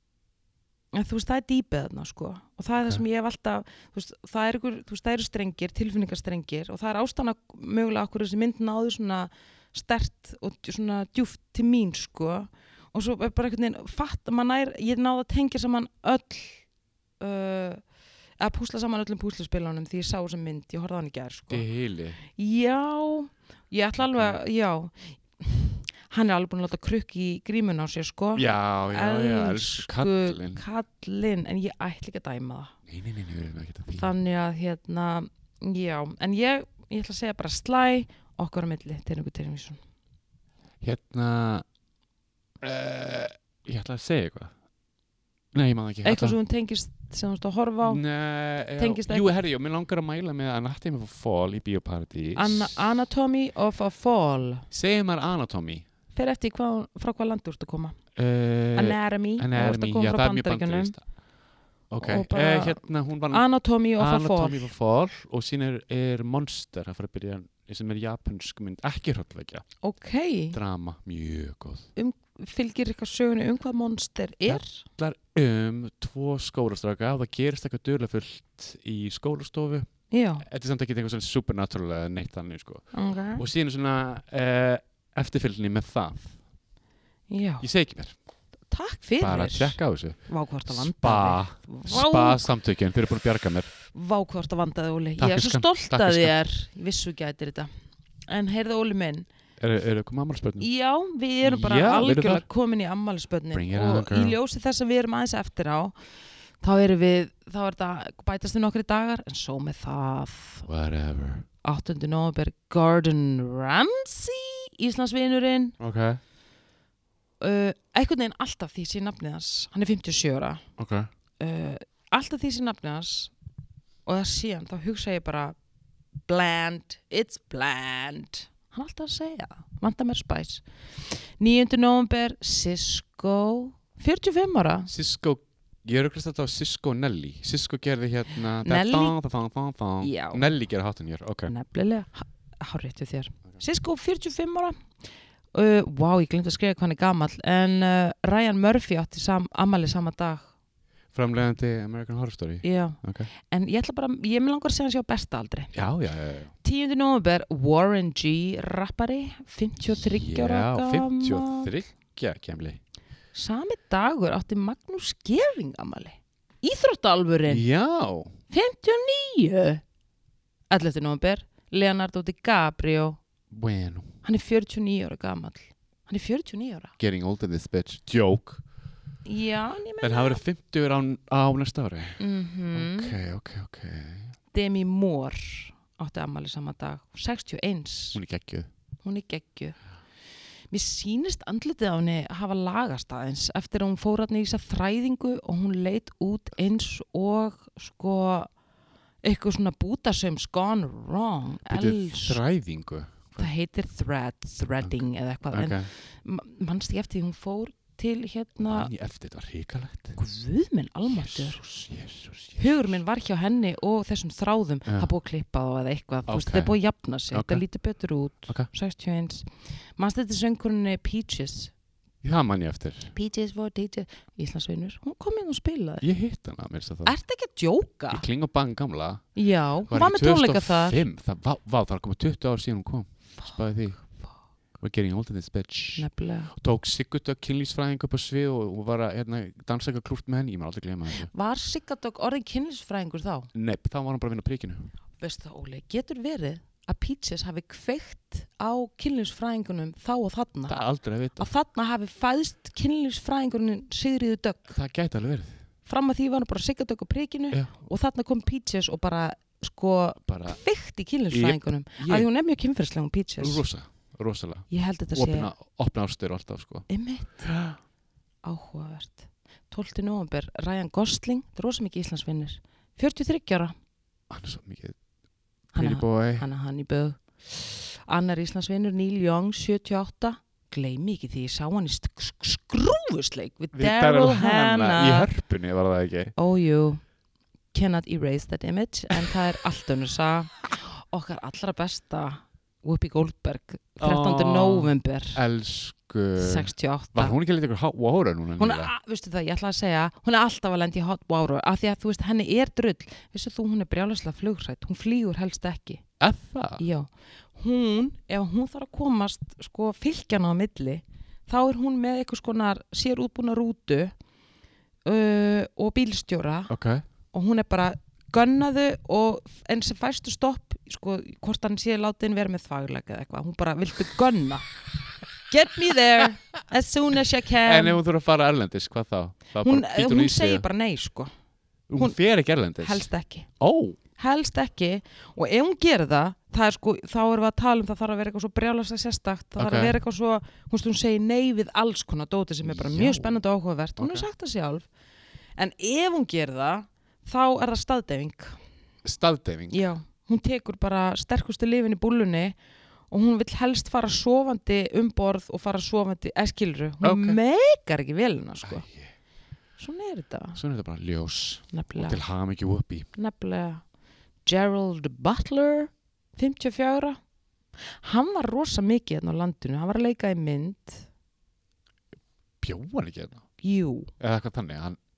að þú veist það er dýpið þarna sko og það er okay. það sem ég hef alltaf þú veist það er ykkur, þú veist það eru strengir, tilfinningarstrengir og það er ástæðan mögulega okkur þessi mynd náðu svona stert og svona djúft til mín sko og svo er bara einhvern veginn fatt að mann er, ég náði að tengja saman öll uh, að púsla saman öllum púsluspilunum því ég sá þessa mynd, ég horfði á hann í gær sko Dili. Já, ég ætla alveg já, hann er alveg búin að láta krukk í grímun á sér sko já, já, já, elsku kallinn kallinn, en ég ætla ekki að dæma það nei, nei, nei, nei, við erum ekki að því þannig að hérna, já en ég, ég ætla að segja bara Sly Okkar á milli, Tyrfingur Tyrfingsson hérna uh, ég ætla að segja eitthvað nei, ég maður ekki eitthvað sem hún tengist sem þú ert að horfa á nei, tengist jú, herri, mér langar að mæla með Anatomy of a Fall í Bíóparadís Ana Anatomy of a Fall segir maður Anatomy fyrir eftir hvað, frá hvað land þú ert að koma uh, Anatomy, Anatomy já, það er mjög bandarískt ok, uh, hérna hún var Anatomy of a Fall Anatomy of a Fall og sín er, er Monster að fara að byrja sem er japansk mynd, ekki hrollvekja okay. drama, mjög góð um, fylgir eitthvað sögunni um hvað Monster er? Það er um tvo skólastráka og það gerist eitthvað dularfullt í skólastofu Já. Þetta er samt ekki eitthvað svona supernatural eða neitt þannig sko. Okay. Og síðan svona uh, eftirfylgni með það. Já. Ég segi ekki mér. Takk fyrir. Bara tjekka á þessu. Vá hvort að vandaði. Spa, spa samtökin, þeir eru búin að bjarga mér. Vá hvort að vandaði, Óli. Takk Ég er svo skam, stolt að þér. Ég vissu gætir þetta. En heyrðu, Óli minn. Eru er, er komið ammælisbörnin? Já, við erum bara Já, algjörlega komin í ammælisbörnin. Og í ljósi þess að við erum aðeins eftir á, þá erum við, þá er þetta bætast við nokkri dagar, en svo með það. Whatever. áttunda nóvember, Gordon Ramsay, Íslandsvinurinn. Ok. Uh, einhvern veginn alltaf því sé nafnið hans, hann er fimmtíu og sjö ára. Ok. Uh, alltaf því sé nafnið hans og það síðan, þá hugsa ég bara bland, it's bland. Hann er alltaf að segja það, vantar mér spæs. níunda nóvember, Cisco, fjörutíu og fimm ára. Cisco, ég er auðvitað þetta á Cisco og Nelly. Cisco gerði hérna... Nelly? Já. Nelly gerði hátun hér, ok. Nefnilega, hárrétt við þér. Cisco, fjörutíu og fimm ára. Uh, wow, ég glemt að skrifa hvað hann er gamall. En uh, Ryan Murphy átti sam, ammali sama dag. Framleiðandi American Horror Story. Já, okay. En ég ætla bara, ég með langar að segja hans ég á besta aldri. Já, já, já, já. tíunda nóvember, Warren G. rappari, fimmtíu og þriggja ára gamall. Já, fimmtíu og þriggja kemli. Sami dagur átti Magnús Gering ammali. Íþróttalvurinn. Já. fimmtíu og níu. ellefta nóvember, Leonardo DiCaprio. Bueno. Hann er fjörutíu og níu ára gamall. Hann er fjörutíu og níu ára. Getting old in this bitch. Joke. Já, en ég meina... En það verður fimmtíu á, á næsta ári. Mm-hmm. Ok, ok, ok. Demi Moore átti ammali sama dag. sextíu og eins. Hún er geggjuð. Hún er geggjuð. Mér sýnist andlitið á henni að hafa lagast aðeins eftir að hún fór hann í þessa þræðingu og hún leit út eins og sko eitthvað svona bútasaums gone wrong. Bútið þræðingu? Það heitir thread, threading okay. eða eitthvað. Okay. En mannst ég eftir því hún fór til hérna... Mann ég eftir, þetta var hrikalegt. Guð minn almáttur. Jésús, Jésús, Jésús. Hugur minn var hjá henni og þessum þráðum. Ja. Það búið að klippa þá eða eitthvað. Okay. Þetta er búið að jafna sig. Okay. Þetta lítur betur út. Okay. sextíu og eins. Mannst þetta söngurinn Peaches? Það mann ég eftir. Peaches for teachers. Íslandsvinur. Hún kom inn og spilaði. Ég hitt hana, mér finnst það. Ertu ekki að djóka? Í Kling og Bang gamla. Já, hún var með tónleika þar. tvö þúsund og fimm. Það, vá, vá, það var komið tuttugu ár síðan hún kom. Spáði því. We're getting old in this bitch. Nefnilega. Tók Sigurdögg kynlífsfræðing upp á svið og, og var að hérna, dansa eitthvað klúrt með henni. Ég má aldrei gleyma þessu. Var Sigurdögg orðin kynlífsfræðingur þá? Nei, þá var hann bara að vinna príkinu. Veistu það, Óli, getur verið að Peaches hafi kveikt á kynlífsfræðingunum þá og þarna? Það er aldrei að vita. Að þarna hafi fæðst kynlífsfræðingurinn Sigríður Dögg. Það gæti alveg verið. Fram að því var hann bara Sigurdögg á príkinu Já. Og þarna kom Peaches og bara sko bara... kveikt í kynlífsfræðingunum. Ég... Að hún er mjög kynferðsleg um Peaches. Rosa. Rosalega. Ég held þetta sé opna, opna ástir og alltaf sko. Einmitt. Áhugavert. tólfta nóvember, Ryan Gosling, það er rosa mikið Íslandsvinnir. fjörutíu og þriggja ára. Hann er svo mikið pretty boy. Hann er hann í bög. Annar Íslandsvinnur, Neil Young, sjötíu og átta. Gleymi ekki því ég sá hann í skrúfusleik við, við Daryl Hannah. Í hörpunni var það ekki. Oh you cannot erase that image. En það er allt önnur sag. Okkar allra besta Whoopi Goldberg, þrettánda nóvember. Elsku. sextíu og átta. Var hún ekki að lita ykkur hot water núna? Hún er, veistu það, ég ætla að segja, hún er alltaf að lenda í hot water, af því að þú veist, henni er drull. Veistu þú, hún er brjálæslega flugrætt, hún flýgur helst ekki. Effa? Já. Hún, ef hún þarf að komast, sko, fylkjana á milli, þá er hún með eitthvað skonar sér útbúna rútu uh, og bílstjóra. Ok. Og hún er bara gönnaðu og en sem fæstu stopp, sko, hvort hann sé látin vera með þvaglega eða eitthvað, hún bara viltu gönna. Get me there as soon as I can. En ef hún þurfa að fara erlendis, hvað þá? þá hún hún, hún segir bara nei, sko. Hún, hún fer ekki erlendis? Helst ekki. Ó. Oh. Helst ekki. Og ef hún gerir það, það er sko, þá erum við að tala um það þarf að vera eitthvað svo brjálæslega sérstakt. Það okay. þarf að vera eitthvað svo, hún, hún segir nei við alls konar dóti sem er bara Já. Mjög spennandi og áhugavert. Hún okay. er sagt það sjálf. En ef hún gerir það, þá er það staðdeyfing. Staðdeyfing? Já. Hún tekur bara sterkustu lyfin í búllunni og hún vill helst fara sofandi um borð og fara sofandi, eða skiluru, hún okay. meikar ekki velina, sko. Æ. Svona er þetta. Svona er þetta bara ljós. Nefnilega. Og til hamingju Whoopi. Nefnilega. Gerald Butler, fimmtíu og fjögur. Hann var rosa mikið hérna á landinu, hann var að leika í mynd. Bjó hann ekki hérna? Jú. Eða eitthvað þannig, hann,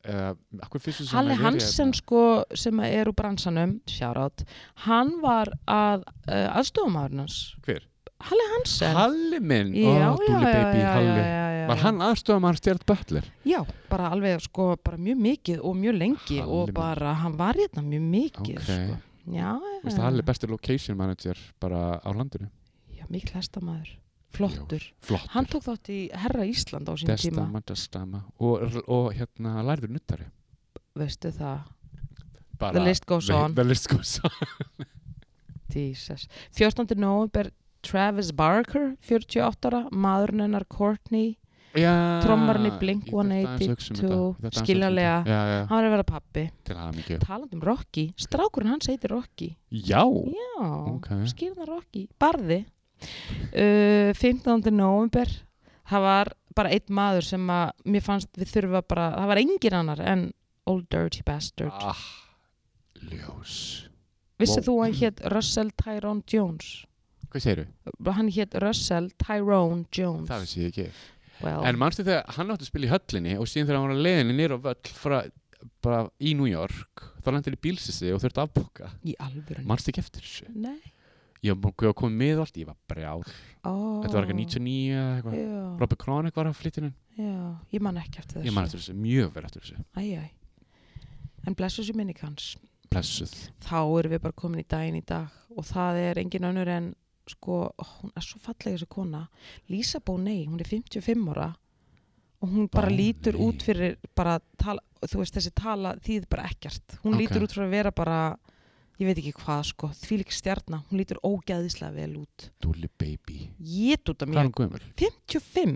uh, Halli Hansen sko sem er úr bransanum shoutout, hann var að uh, aðstofamaðurinn hans. Hver? Halli Hansen. Halli minn, já, ó, dúli baby já, Halli. Já, já, já, var hann aðstofamaður Stjart Butler? Já, bara alveg sko bara mjög mikið og mjög lengi Halli og bara minn. Hann var hérna mjög mikið okay. sko. Já, já. Halli besti location manager bara á landinu. Já, mikil hestamaður. Flottur. Jó, flottur. Hann tók þátt í Herra Ísland á sínum tíma. Destama, destama. Og, og hérna lærður nuttari. Veistu það? Bara, the list goes on. The list goes on. Jesus. fjórtánda nóvember Travis Barker, fjörutíu og átta ára, maðurinn hennar Courtney, ja, trommarinn í Blink one eighty-two, skiljanlega. Já, já. Hann er að vera pappi. Til hann mikið. Talandi um Rocky, strákurinn hans heitir Rocky. Já? Já, okay. skýrna Rocky. Barði. Uh, fimmtánda nóvember það var bara einn maður sem að mér fannst við þurfa bara það var engin annar en Old Dirty Bastard ah, ljós vissið wow. þú að hann hétt Russell Tyrone Jones? Hvað segirðu? Hann hétt Russell Tyrone Jones. Það vissi ég ekki well. En manstu þegar hann átti að spila í höllinni og síðan þegar hann var að leiðinni niður á völl frá, bara í New York þá landi hann í bílsissi og þurfti að afboka í alvöru manstu ekki eftir þessu? Nei ég var komið með allt, ég var brjál oh. þetta var eitthvað níutíu og níu eitthvað Robert Kronik var að flytja inn já, ég man ekki eftir þessu ég man eftir þessu, mjög verið eftir þessu æj, æj en blessuð sér minning hans blessuð þá erum við bara komin í daginn í dag og það er engin önnur en sko, ó, hún er svo falleg þessi kona Lisa Bonet, hún er fimmtíu og fimm ára og hún bara Bonet. Lítur út fyrir bara tala, þú veist þessi tala þýð bara ekkert hún okay. Lítur út fyrir að vera bara ég veit ekki hvað sko, þvílík stjarna hún lítur ógeðislega vel út Dúli baby Jét út af mér Hvað er hún gömul? fimmtíu og fimm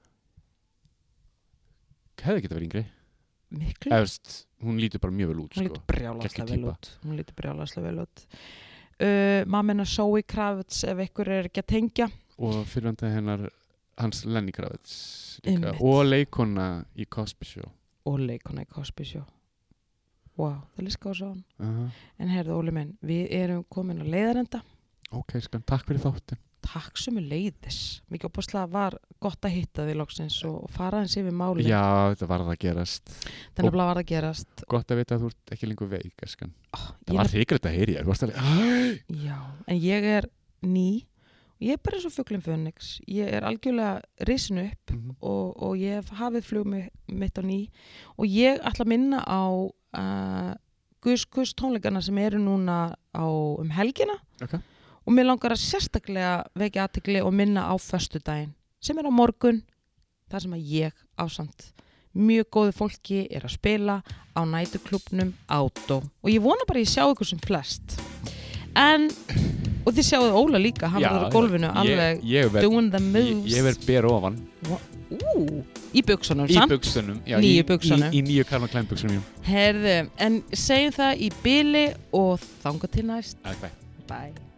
Hefði geta verið yngri Miklu Efst, hún lítur bara mjög vel út hún sko. lítur brjálaslega vel út hún lítur brjálaslega vel út uh, Mamma Zoe Kravitz ef ykkur er ekki að tengja og fyrirvendaði hennar hans Lenny Kravitz líka, og leikona í Cosby Show og leikona í Cosby Show wow, það líst gáð svo uh-huh. en heyrðu Óli minn, við erum komin á leiðarenda ok, skan, takk fyrir þáttin takk sem er leiðis mikið opaslega var gott að hitta því loksins og fara eins yfir máli já, þetta var það að gerast þannig að var það að gerast gott að vita að þú ert ekki lengur veik skan. Oh, það var hrikalegt þetta að heyri ég já, en ég er ný og ég er bara eins og fuglinn Fönix ég er algjörlega risin upp mm-hmm. og, og ég hef hafið flug mitt á ný og ég ætla að minna á Uh, Guðskus tónleikana sem eru núna á um helgina okay. og mér langar að sérstaklega vekja athygli og minna á föstudaginn sem er á morgun þar sem að ég ásamt mjög góðu fólki er að spila á næturklúbbnum Átó og ég vona bara að ég sjá ykkur sem flest en og þið sjáuðu Óla líka hann var á gólfinu alveg ég, ég ver, doing the moves ég, ég verð ber ofan Ú, í buksunum, í samt? Buksunum, já, nýju buksunum. Í, í, í nýju Calvin Klein buksunum, já. Herðu, en segjum það í bili og þangað til næst. Okay. Bye.